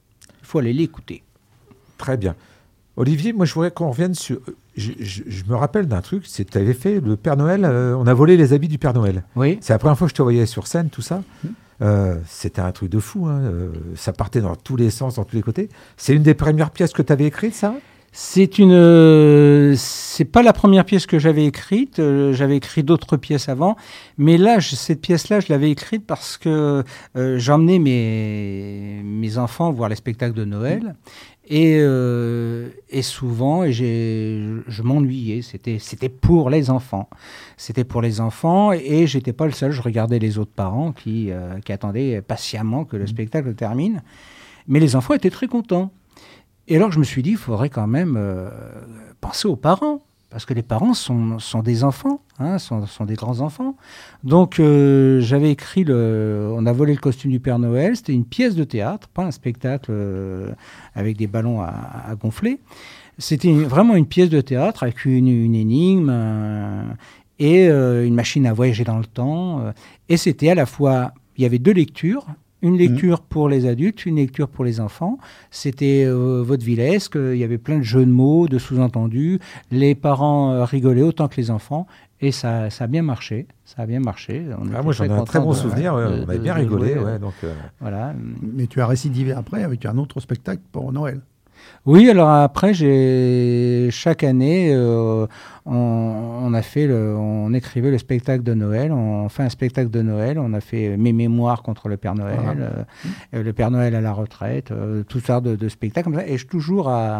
Il faut aller l'écouter. Très bien. Olivier, moi je voudrais qu'on revienne sur... Je me rappelle d'un truc, c'est que tu avais fait le Père Noël, on a volé les habits du Père Noël. Oui. C'est la première fois que je te voyais sur scène, tout ça. C'était un truc de fou, hein. Ça partait dans tous les sens, dans tous les côtés. C'est une des premières pièces que tu avais écrites, ça ? C'est pas la première pièce que j'avais écrite. J'avais écrit d'autres pièces avant, mais là, cette pièce-là, je l'avais écrite parce que j'emmenais mes enfants voir les spectacles de Noël. Et souvent, je m'ennuyais. C'était pour les enfants. C'était pour les enfants, et j'étais pas le seul. Je regardais les autres parents qui attendaient patiemment que le spectacle termine. Mais les enfants étaient très contents. Et alors, je me suis dit, il faudrait quand même penser aux parents, parce que les parents sont des enfants, hein, sont des grands-enfants. Donc, j'avais écrit On a volé le costume du Père Noël. C'était une pièce de théâtre, pas un spectacle avec des ballons à gonfler. C'était vraiment une pièce de théâtre avec une énigme et une machine à voyager dans le temps. Et c'était à la fois, il y avait 2 lectures. Une lecture pour les adultes, une lecture pour les enfants. C'était vaudevillesque, il y avait plein de jeux de mots, de sous-entendus. Les parents rigolaient autant que les enfants, et ça a bien marché. Ça a bien marché. Moi, j'en ai un très bon souvenir. On a bien rigolé. Donc, voilà. Mais tu as récidivé après avec un autre spectacle pour Noël. Oui, alors après, chaque année, on écrivait le spectacle de Noël. On fait un spectacle de Noël. On a fait Mes mémoires contre le Père Noël, le Père Noël à la retraite, tout ça de spectacles comme ça. Et toujours à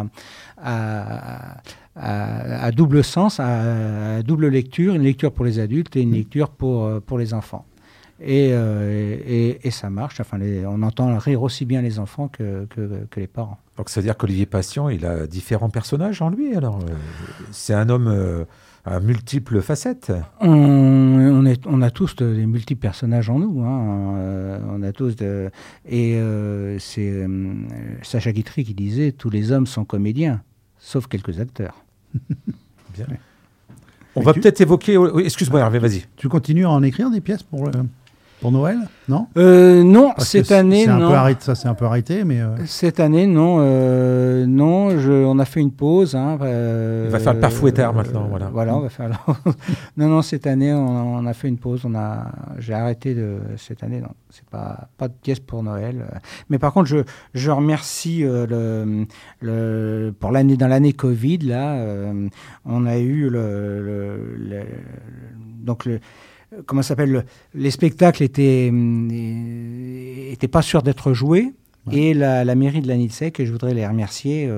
double sens, à double lecture, une lecture pour les adultes et une lecture pour les enfants. Et ça marche. Enfin, on entend rire aussi bien les enfants que les parents. Donc, ça veut dire qu'Olivier Patient, il a différents personnages en lui. Alors, c'est un homme à multiples facettes. On a tous des multiples personnages en nous. Hein. On a tous c'est Sacha Guitry qui disait « Tous les hommes sont comédiens, sauf quelques acteurs ». Bien. On va peut-être évoquer... Excuse-moi Hervé, vas-y. Tu continues à en écrire des pièces pour Noël, non ? Non, parce cette année, non. Ça s'est un peu arrêté, mais... Cette année, non. Non, on a fait une pause. Hein, il va faire le Père Fouettard maintenant, voilà. Voilà, on va faire... non, cette année, on a fait une pause. J'ai arrêté cette année, non. C'est pas de pièce pour Noël. Mais par contre, je remercie pour l'année, dans l'année Covid, là, on a eu comment ça s'appelle, les spectacles étaient pas sûrs d'être joués. Ouais. Et la mairie de l'Anilsec, et je voudrais les remercier,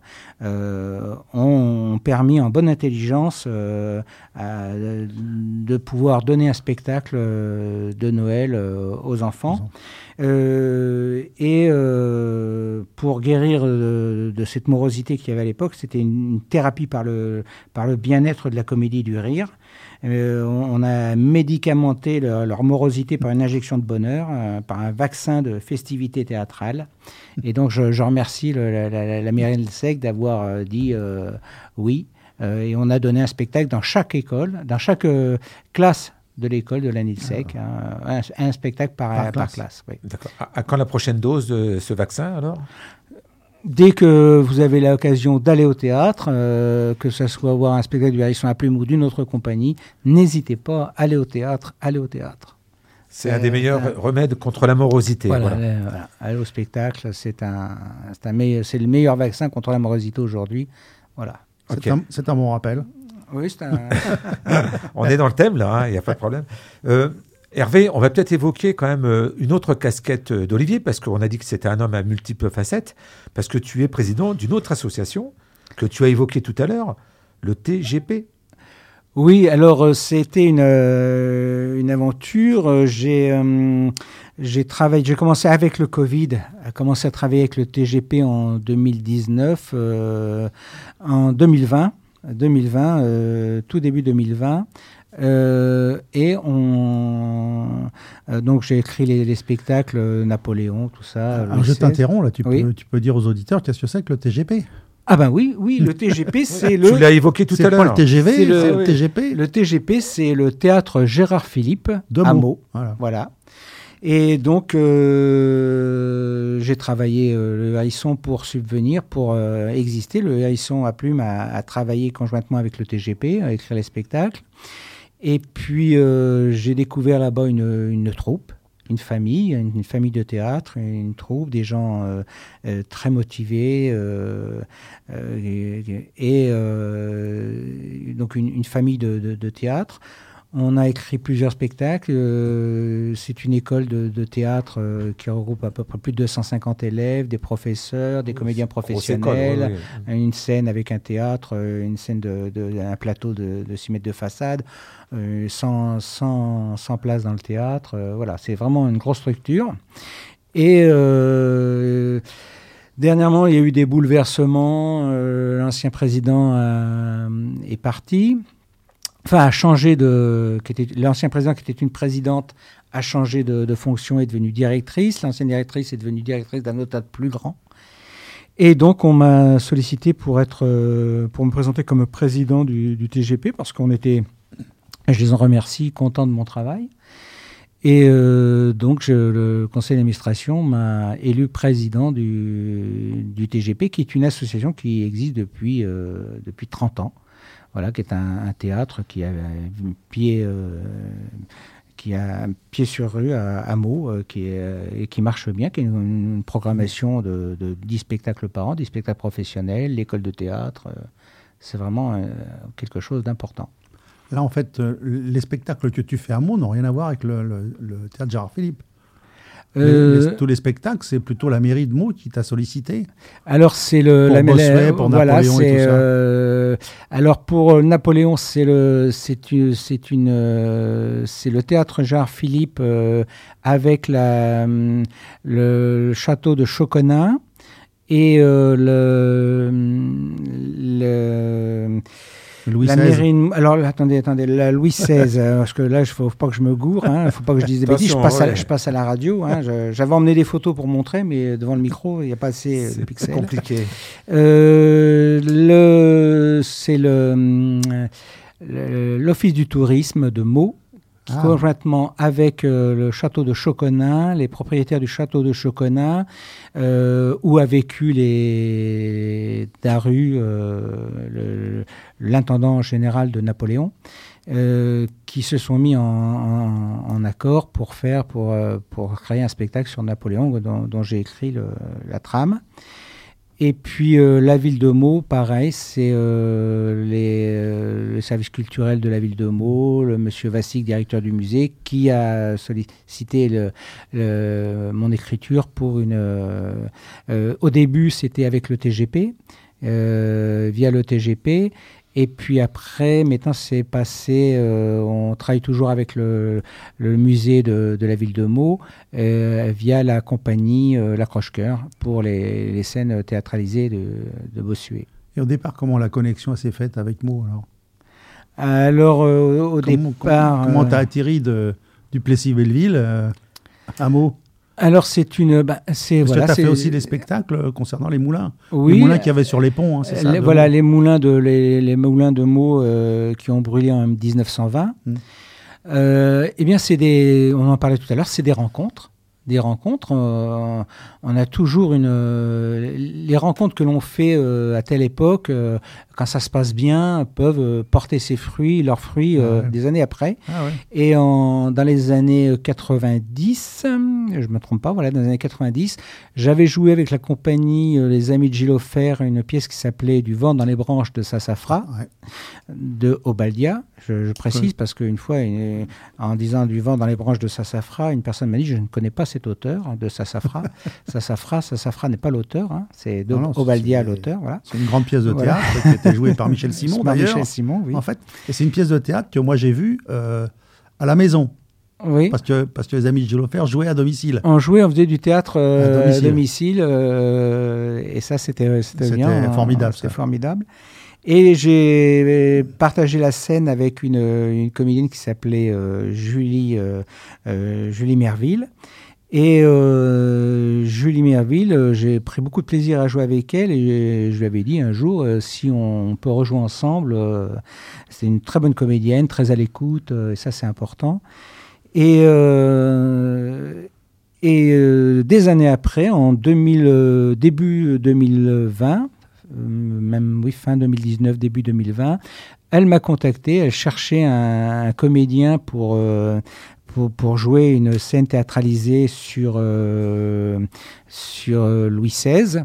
ont permis en bonne intelligence de pouvoir donner un spectacle de Noël aux enfants. Pour guérir de cette morosité qu'il y avait à l'époque, c'était une thérapie par le bien-être de la comédie du rire. On a médicamenté leur morosité par une injection de bonheur, par un vaccin de festivité théâtrale. Et donc, je remercie la mairie de l'Anilsec d'avoir dit oui. Et on a donné un spectacle dans chaque école, dans chaque classe de l'école de l'Anilsec, un spectacle par classe. Oui. D'accord. À quand la prochaine dose de ce vaccin, alors ? Dès que vous avez l'occasion d'aller au théâtre, que ce soit voir un spectacle du Hérisson à Plume ou d'une autre compagnie, n'hésitez pas, allez au théâtre. C'est un des meilleurs remèdes contre la morosité. Voilà. Aller au spectacle, c'est le meilleur vaccin contre la morosité aujourd'hui. Voilà. Okay. C'est un bon rappel. Oui, c'est un... On est dans le thème, là, il n'y a pas de problème. Hervé, on va peut-être évoquer quand même une autre casquette d'Olivier, parce qu'on a dit que c'était un homme à multiples facettes, parce que tu es président d'une autre association que tu as évoquée tout à l'heure, le TGP. Oui, alors c'était une aventure. J'ai commencé avec le Covid, à commencer à travailler avec le TGP en 2019, en 2020, tout début 2020. Donc j'ai écrit les spectacles Napoléon, tout ça. Alors je t'interromps là, tu peux dire aux auditeurs qu'est-ce que c'est que le TGP ? Ah ben oui, le TGP c'est Tu l'as évoqué tout à l'heure. C'est pas le TGV, c'est le TGP. Le TGP c'est le théâtre Gérard Philippe de à Meaux. Voilà. Et donc, j'ai travaillé le Hérisson pour subvenir, pour exister. Le Hérisson à Plume a travaillé conjointement avec le TGP, à écrire les spectacles. Et puis, j'ai découvert là-bas une troupe, une famille de théâtre, une troupe, des gens très motivés, donc une famille de théâtre. On a écrit plusieurs spectacles. C'est une école de théâtre qui regroupe à peu près plus de 250 élèves, des professeurs, des comédiens professionnels, une scène avec un théâtre, une scène un plateau de 6 mètres de façade, 100 places dans le théâtre. Voilà, c'est vraiment une grosse structure. Et dernièrement, il y a eu des bouleversements. L'ancien président est parti. Enfin, a changé l'ancien président qui était une présidente a changé de fonction, est devenue directrice. L'ancienne directrice est devenue directrice d'un autre théâtre plus grand. Et donc, on m'a sollicité pour me présenter comme président du TGP parce qu'on était, je les en remercie, contents de mon travail. Et donc, le conseil d'administration m'a élu président du TGP, qui est une association qui existe depuis 30 ans. Voilà, qui est un théâtre qui a un pied sur rue à Meaux, et qui marche bien, qui a une programmation de 10 spectacles par an, 10 spectacles professionnels, l'école de théâtre. C'est vraiment quelque chose d'important. Là, en fait, les spectacles que tu fais à Meaux n'ont rien à voir avec le théâtre Gérard Philipe. Tous les spectacles, c'est plutôt la mairie de Meaux qui t'a sollicité. Alors c'est pour Napoléon et tout ça. Alors pour Napoléon, c'est le théâtre Gérard Philipe avec le château de Choconin et Louis la XVI. mairie. Alors attendez, la Louis XVI, parce que là, il ne faut pas que je me gourre, il ne faut pas que je dise des bêtises. Je passe à la radio. J'avais emmené des photos pour montrer, mais devant le micro, il n'y a pas assez de pixels. C'est compliqué. C'est l'Office du tourisme de Meaux, qui conjointement avec le château de Choconin, les propriétaires du château de Choconin, où a vécu Daru, l'intendant général de Napoléon, qui se sont mis en accord pour créer un spectacle sur Napoléon, dont j'ai écrit la trame. Et puis la ville de Meaux, pareil, c'est le service culturel de la ville de Meaux, le monsieur Vassic, directeur du musée, qui a sollicité mon écriture pour au début, c'était avec le TGP, via le TGP. Et puis après, maintenant, c'est passé, on travaille toujours avec le musée de la ville de Meaux, via la compagnie L'Accroche-Cœur, pour les scènes théâtralisées de Bossuet. Et au départ, comment la connexion s'est faite avec Meaux alors ? Alors, au départ... Comment t'as atterri du Plessis-Belleville à Meaux ? Alors, parce que tu as fait aussi des spectacles concernant les moulins. Oui, les moulins qu'il y avait sur les ponts, c'est ça les moulins de Meaux qui ont brûlé en 1920. Eh bien, on en parlait tout à l'heure, c'est des rencontres. On a toujours les rencontres que l'on fait à telle époque, quand ça se passe bien, peuvent porter leurs fruits des années après. Et dans les années 90, je me trompe pas, dans les années 90, j'avais joué avec la compagnie Les Amis de Gilles Offert une pièce qui s'appelait Du vent dans les branches de Sassafras, de Obaldia. Je précise parce qu'une fois, en disant Du vent dans les branches de Sassafras, une personne m'a dit: je ne connais pas cet auteur de Sassafras. Sassafras n'est pas l'auteur, c'est Obaldia l'auteur. Voilà. C'est une grande pièce de théâtre qui a été jouée par Michel Simon d'ailleurs. Michel Simon, oui. En fait, et c'est une pièce de théâtre que moi j'ai vue à la maison. Oui. Parce que les Amis de Gilles Offert jouaient à domicile. On faisait du théâtre à domicile, et ça c'était bien. Formidable. C'était formidable. Et j'ai partagé la scène avec une comédienne qui s'appelait Julie Merville. Et Julie Merville, j'ai pris beaucoup de plaisir à jouer avec elle, et je lui avais dit un jour, si on peut rejouer ensemble, c'est une très bonne comédienne, très à l'écoute, et ça c'est important. Et des années après, en début 2020, fin 2019, début 2020, elle m'a contacté, elle cherchait un comédien pour jouer une scène théâtralisée sur Louis XVI.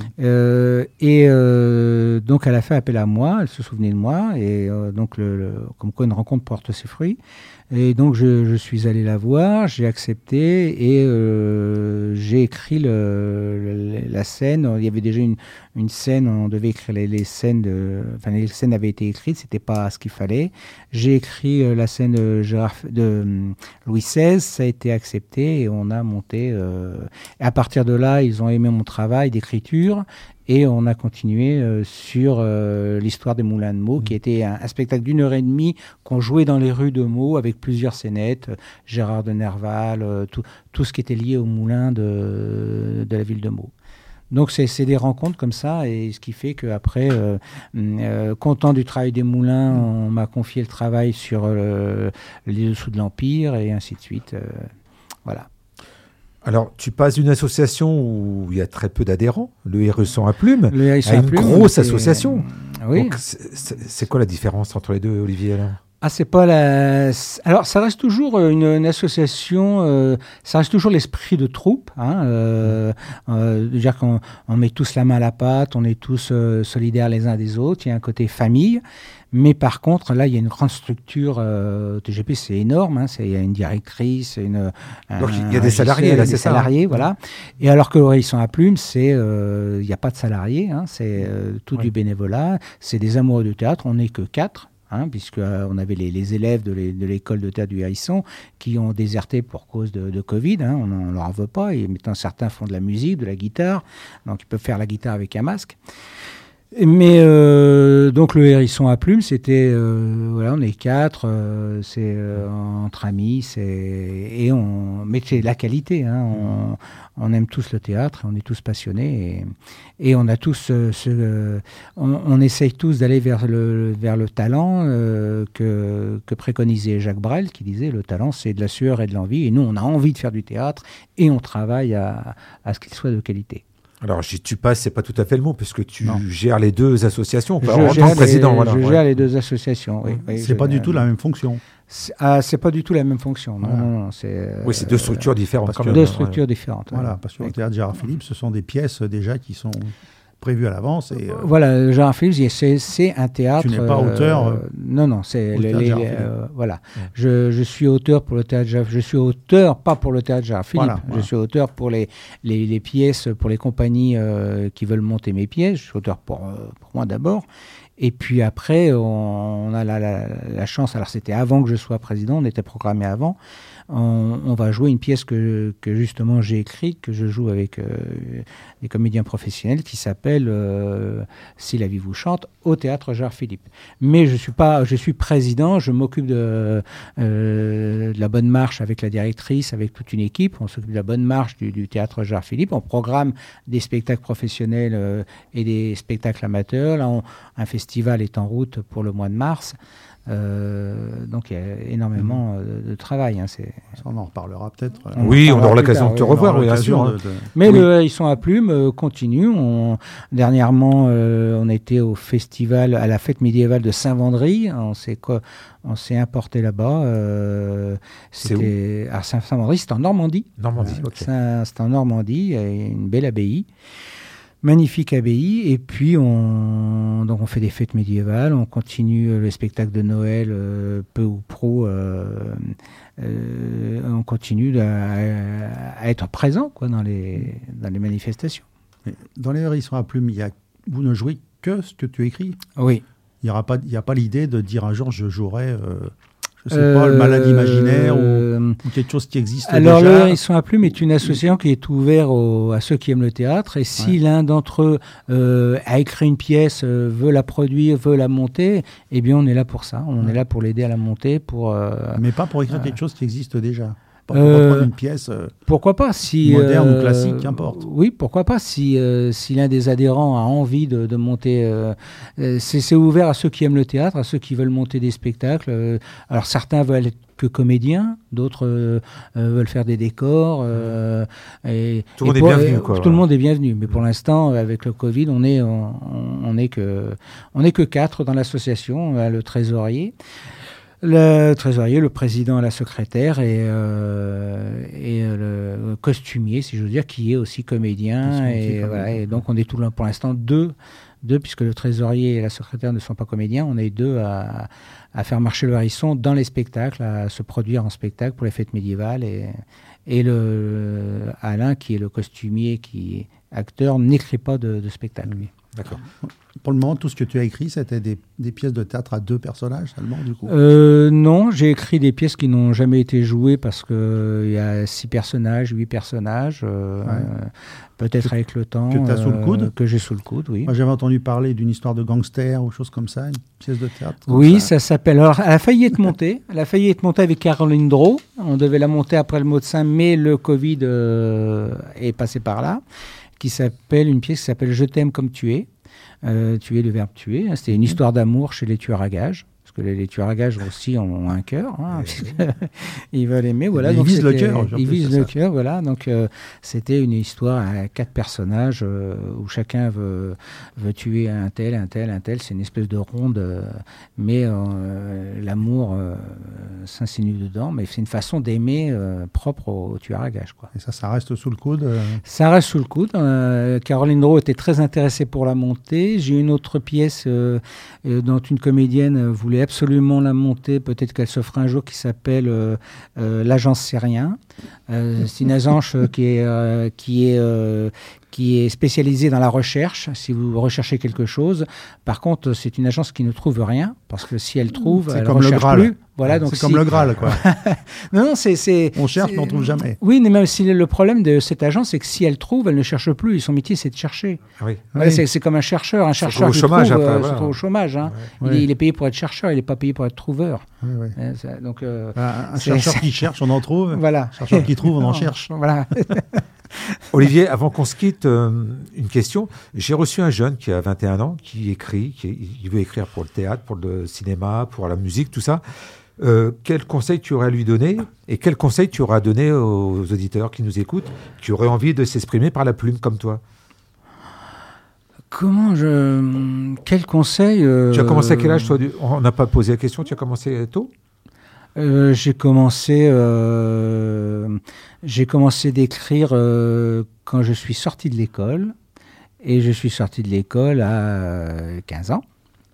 Donc elle a fait appel à moi, elle se souvenait de moi, et donc comme quoi une rencontre porte ses fruits. Et donc je suis allé la voir, j'ai accepté et j'ai écrit la scène. Il y avait déjà une scène, on devait écrire les scènes les scènes avaient été écrites, c'était pas ce qu'il fallait. J'ai écrit la scène de Louis XVI, ça a été accepté et on a monté. Et à partir de là, ils ont aimé mon travail d'écriture. Et on a continué sur l'histoire des Moulins de Meaux, qui était un spectacle d'1h30 qu'on jouait dans les rues de Meaux avec plusieurs scénettes, Gérard de Nerval, tout ce qui était lié aux moulins de la ville de Meaux. Donc c'est des rencontres comme ça, et ce qui fait qu'après, content du travail des moulins, on m'a confié le travail sur les dessous de l'Empire, et ainsi de suite. Voilà. Alors, tu passes d'une association où il y a très peu d'adhérents, le Hérisson à Plume, à une grosse association. Oui. Donc, c'est quoi la différence entre les deux, Olivier, alors ? C'est pas la. Alors, ça reste toujours une association. Ça reste toujours l'esprit de troupe. Dire qu'on met tous la main à la pâte, on est tous solidaires les uns des autres. Il y a un côté famille. Mais par contre, là, il y a une grande structure. TGP, c'est énorme. Il y a une directrice, donc il y a des salariés, là, c'est ça. Salariés, voilà. Et alors que l'Hérisson à Plume, il n'y a pas de salariés. C'est tout du bénévolat. C'est des amoureux du théâtre. On n'est que 4. Puisqu'on avait les élèves de l'école de théâtre du Hérisson qui ont déserté pour cause de Covid. On ne leur en veut pas. Et maintenant, certains font de la musique, de la guitare. Donc, ils peuvent faire la guitare avec un masque. Mais donc le Hérisson à Plume, c'était on est 4, c'est entre amis, mais c'est la qualité. On aime tous le théâtre, on est tous passionnés et on a tous on essaye tous d'aller vers le talent que préconisait Jacques Brel, qui disait le talent c'est de la sueur et de l'envie, et nous on a envie de faire du théâtre et on travaille à ce qu'il soit de qualité. Alors, tu passes, c'est pas tout à fait le mot, puisque tu gères les deux associations. Je gère les deux associations, oui. C'est pas du tout la même fonction. C'est pas du tout la même fonction. Non, c'est deux structures différentes. Deux structures différentes. Voilà, parce que le théâtre Gérard Philippe, ce sont des pièces déjà qui sont prévues à l'avance. Voilà, Gérard Philippe, c'est un théâtre. Tu n'es pas auteur. Non, c'est voilà. Je suis auteur pour le théâtre. Je suis auteur pas pour le théâtre Gérard Philippe. Voilà. Je suis auteur pour les pièces, pour les compagnies qui veulent monter mes pièces. Je suis auteur pour moi d'abord. Et puis après, on a la chance, alors c'était avant que je sois président, on était programmé avant, on va jouer une pièce que justement j'ai écrite, que je joue avec des comédiens professionnels, qui s'appelle Si la vie vous chante, au théâtre Gérard Philippe. Mais je suis président, je m'occupe de la bonne marche avec la directrice, avec toute une équipe, on s'occupe de la bonne marche du théâtre Gérard Philippe, on programme des spectacles professionnels et des spectacles amateurs. Là, un festival est en route pour le mois de mars. Donc il y a énormément de travail. Ça, on en reparlera peut-être. Oui, on aura l'occasion de te revoir, bien sûr. Mais le Hérisson à Plume continue. Dernièrement, on était au festival, à la fête médiévale de Saint-Vendry. On s'est importé là-bas. C'était à Saint-Vendry, c'est en Normandie. Ok. C'est en Normandie, il y a une belle abbaye. Magnifique abbaye, et puis donc on fait des fêtes médiévales, on continue le spectacle de Noël, peu ou prou, on continue à être présent dans les manifestations. Dans les Hérissons à Plume, vous ne jouez que ce que tu écris ? Oui. Il n'y a pas l'idée de dire un jour je jouerai... je sais pas, le malade imaginaire ou quelque chose qui existe déjà. Alors, le Hérisson à Plume est une association qui est ouverte à ceux qui aiment le théâtre. Et si l'un d'entre eux a écrit une pièce, veut la produire, veut la monter, eh bien, on est là pour ça. On est là pour l'aider à la monter. Mais pas pour écrire quelque chose qui existe déjà. Pas pour reprendre une pièce pourquoi pas, moderne ou classique, qu'importe. Oui, pourquoi pas, si l'un des adhérents a envie de monter. C'est ouvert à ceux qui aiment le théâtre, à ceux qui veulent monter des spectacles. Alors certains veulent être que comédiens, d'autres veulent faire des décors. Tout le monde est bienvenu, quoi. Tout le monde est bienvenu, mais pour l'instant, avec le Covid, on est que 4 dans l'association. On a le trésorier, le président et la secrétaire et le costumier, si je veux dire, qui est aussi comédien. Et donc on est tout là pour l'instant deux, puisque le trésorier et la secrétaire ne sont pas comédiens. On est 2 à faire marcher le hérisson dans les spectacles, à se produire en spectacle pour les fêtes médiévales. Et Alain, qui est le costumier, qui est acteur, n'écrit pas de spectacle, lui. D'accord. Pour le moment, tout ce que tu as écrit, c'était des pièces de théâtre à 2 personnages seulement, du coup. Non, j'ai écrit des pièces qui n'ont jamais été jouées parce qu'il y a 6 personnages, 8 personnages, peut-être avec le temps. Que tu as sous le coude. Que j'ai sous le coude, oui. Moi, j'avais entendu parler d'une histoire de gangster ou chose comme ça, une pièce de théâtre. Oui, ça s'appelle... Alors, elle a failli être montée. Elle a failli être montée avec Caroline Drault. On devait la monter après le Mot-de-Saint, mais le Covid est passé par là. Une pièce qui s'appelle « Je t'aime comme tu es ». Tuer, le verbe tuer. C'était une histoire d'amour chez les tueurs à gages. Parce que les tueurs à gages aussi ont un cœur. Ils veulent aimer. Voilà. Ils visent le cœur. Ils visent le cœur, voilà. Donc, c'était une histoire à 4 personnages où chacun veut tuer un tel, un tel, un tel. C'est une espèce de ronde, mais l'amour s'insinue dedans. Mais c'est une façon d'aimer propre aux tueurs à gages, quoi. Et ça reste sous le coude Ça reste sous le coude. Caroline Drault était très intéressée pour la monter. J'ai une autre pièce dont une comédienne voulait absolument la monter, peut-être qu'elle se fera un jour, qui s'appelle l'agence C'est Rien. C'est une agence qui est spécialisée dans la recherche, si vous recherchez quelque chose. Par contre, c'est une agence qui ne trouve rien, parce que si elle trouve, elle ne recherche plus. Voilà, donc c'est comme le Graal, quoi. Non, on cherche, mais on ne trouve jamais. Oui, mais même si le problème de cette agence, c'est que si elle trouve, elle ne cherche plus. Et son métier, c'est de chercher. Oui. Voilà, c'est comme un chercheur. Un chercheur qui trouve, se trouve au chômage. Hein. Ouais. Il est payé pour être chercheur, il n'est pas payé pour être trouveur. Ouais. Donc, un chercheur qui cherche, on en trouve. Voilà. Un chercheur qui trouve, on en cherche. Voilà. Olivier, avant qu'on se quitte, une question. J'ai reçu un jeune qui a 21 ans, qui écrit, il veut écrire pour le théâtre, pour le cinéma, pour la musique, tout ça. Quel conseil tu aurais à lui donner et quel conseil tu auras à donner aux auditeurs qui nous écoutent, qui auraient envie de s'exprimer par la plume comme toi? Quel conseil Tu as commencé à quel âge, toi? On n'a pas posé la question, tu as commencé tôt? J'ai commencé d'écrire quand je suis sorti de l'école. Et je suis sorti de l'école à 15 ans.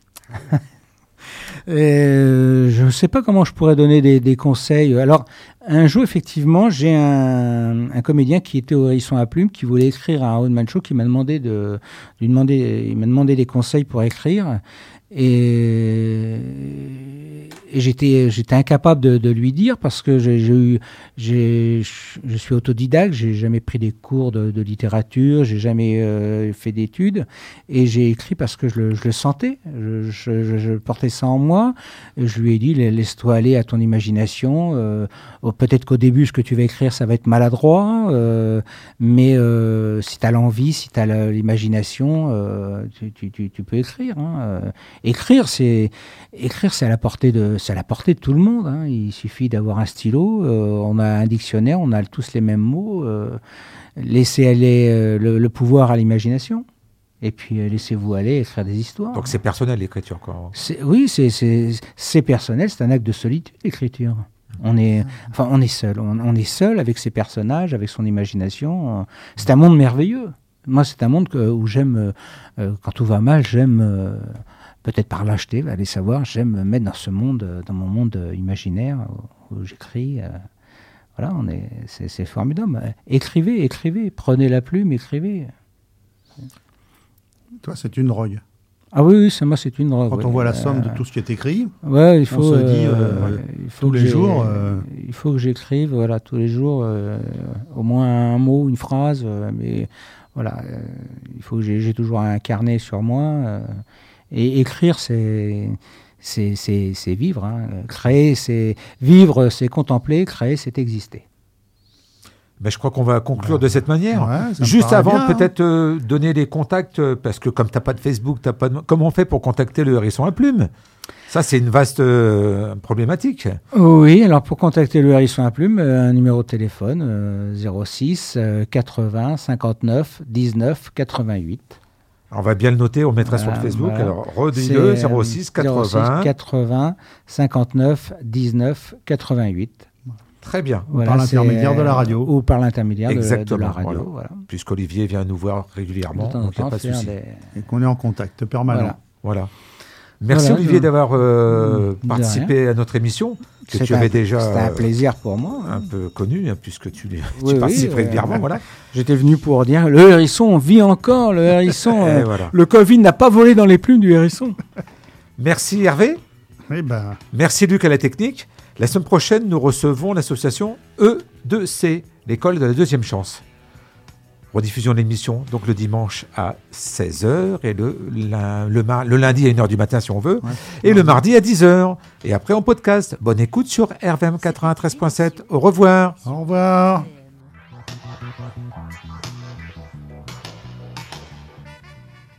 Je ne sais pas comment je pourrais donner des conseils. Alors, un jour, effectivement, j'ai un comédien qui était au Hérisson à Plume, qui voulait écrire un one-man show, qui m'a demandé il m'a demandé des conseils pour écrire. Et j'étais incapable de lui dire, parce que je suis autodidacte, j'ai jamais pris des cours de littérature, j'ai jamais fait d'études, et j'ai écrit parce que je le sentais, je portais ça en moi. Et je lui ai dit, laisse-toi aller à ton imagination, peut-être qu'au début ce que tu vas écrire ça va être maladroit, mais si tu as l'envie, si tu as l'imagination, tu peux écrire, hein. Écrire, c'est à la portée de tout le monde, hein. Il suffit d'avoir un stylo, on a un dictionnaire, on a tous les mêmes mots. Laissez aller le pouvoir à l'imagination. Et puis laissez-vous aller écrire des histoires. Donc c'est personnel l'écriture, quoi. Oui, c'est personnel, c'est un acte de solitude, l'écriture. On est seul. On est seul avec ses personnages, avec son imagination. C'est un monde merveilleux. Moi, c'est un monde où j'aime, quand tout va mal, j'aime... peut-être par lâcheté, allez savoir, j'aime me mettre dans ce monde, dans mon monde imaginaire où j'écris. Voilà, c'est formidable. Écrivez, prenez la plume, écrivez. Toi, c'est une drogue. Ah oui, moi, c'est une drogue. Quand on voit la somme de tout ce qui est écrit, il faut, on se dit tous les jours... Il faut que j'écrive, voilà, tous les jours, au moins un mot, une phrase, mais voilà, il faut que j'ai toujours un carnet sur moi. Et écrire, c'est vivre. Hein. Créer, c'est vivre, c'est contempler. Créer, c'est exister. Ben, je crois qu'on va conclure de cette manière. Ouais, juste avant, bien, peut-être donner des contacts, parce que comme tu n'as pas de Facebook, comment on fait pour contacter le Hérisson à Plume? Ça, c'est une vaste problématique. Oui, alors pour contacter le Hérisson à plumes, un numéro de téléphone 06 80 59 19 88. On va bien le noter, on mettra sur le Facebook. Voilà. Alors, redis-le, 06 80. 80 59 19 88. Très bien. Voilà, par l'intermédiaire de la radio. Ou par l'intermédiaire de Exactement, la radio. voilà. Voilà. Puisqu'Olivier vient nous voir régulièrement, De temps en donc il n'y a temps, pas de faire souci. Et qu'on est en contact permanent. Voilà. Voilà. Merci Voilà, Olivier de- d'avoir de participé à notre émission, que tu avais déjà C'était un plaisir pour moi. un peu connu, hein, puisque tu Oui, participes oui, régulièrement. Voilà. J'étais venu pour dire le hérisson vit encore. Le hérisson, Et voilà. le Covid n'a pas volé dans les plumes du hérisson. Merci Hervé. Eh ben, Merci Luc à la technique. La semaine prochaine, nous recevons l'association E2C, l'école de la deuxième chance. Rediffusion de l'émission, donc le dimanche à 16h et le lundi à 1h du matin si on veut, et le mardi à 10h. Et après en podcast. Bonne écoute sur RVM 93.7. Au revoir. au revoir.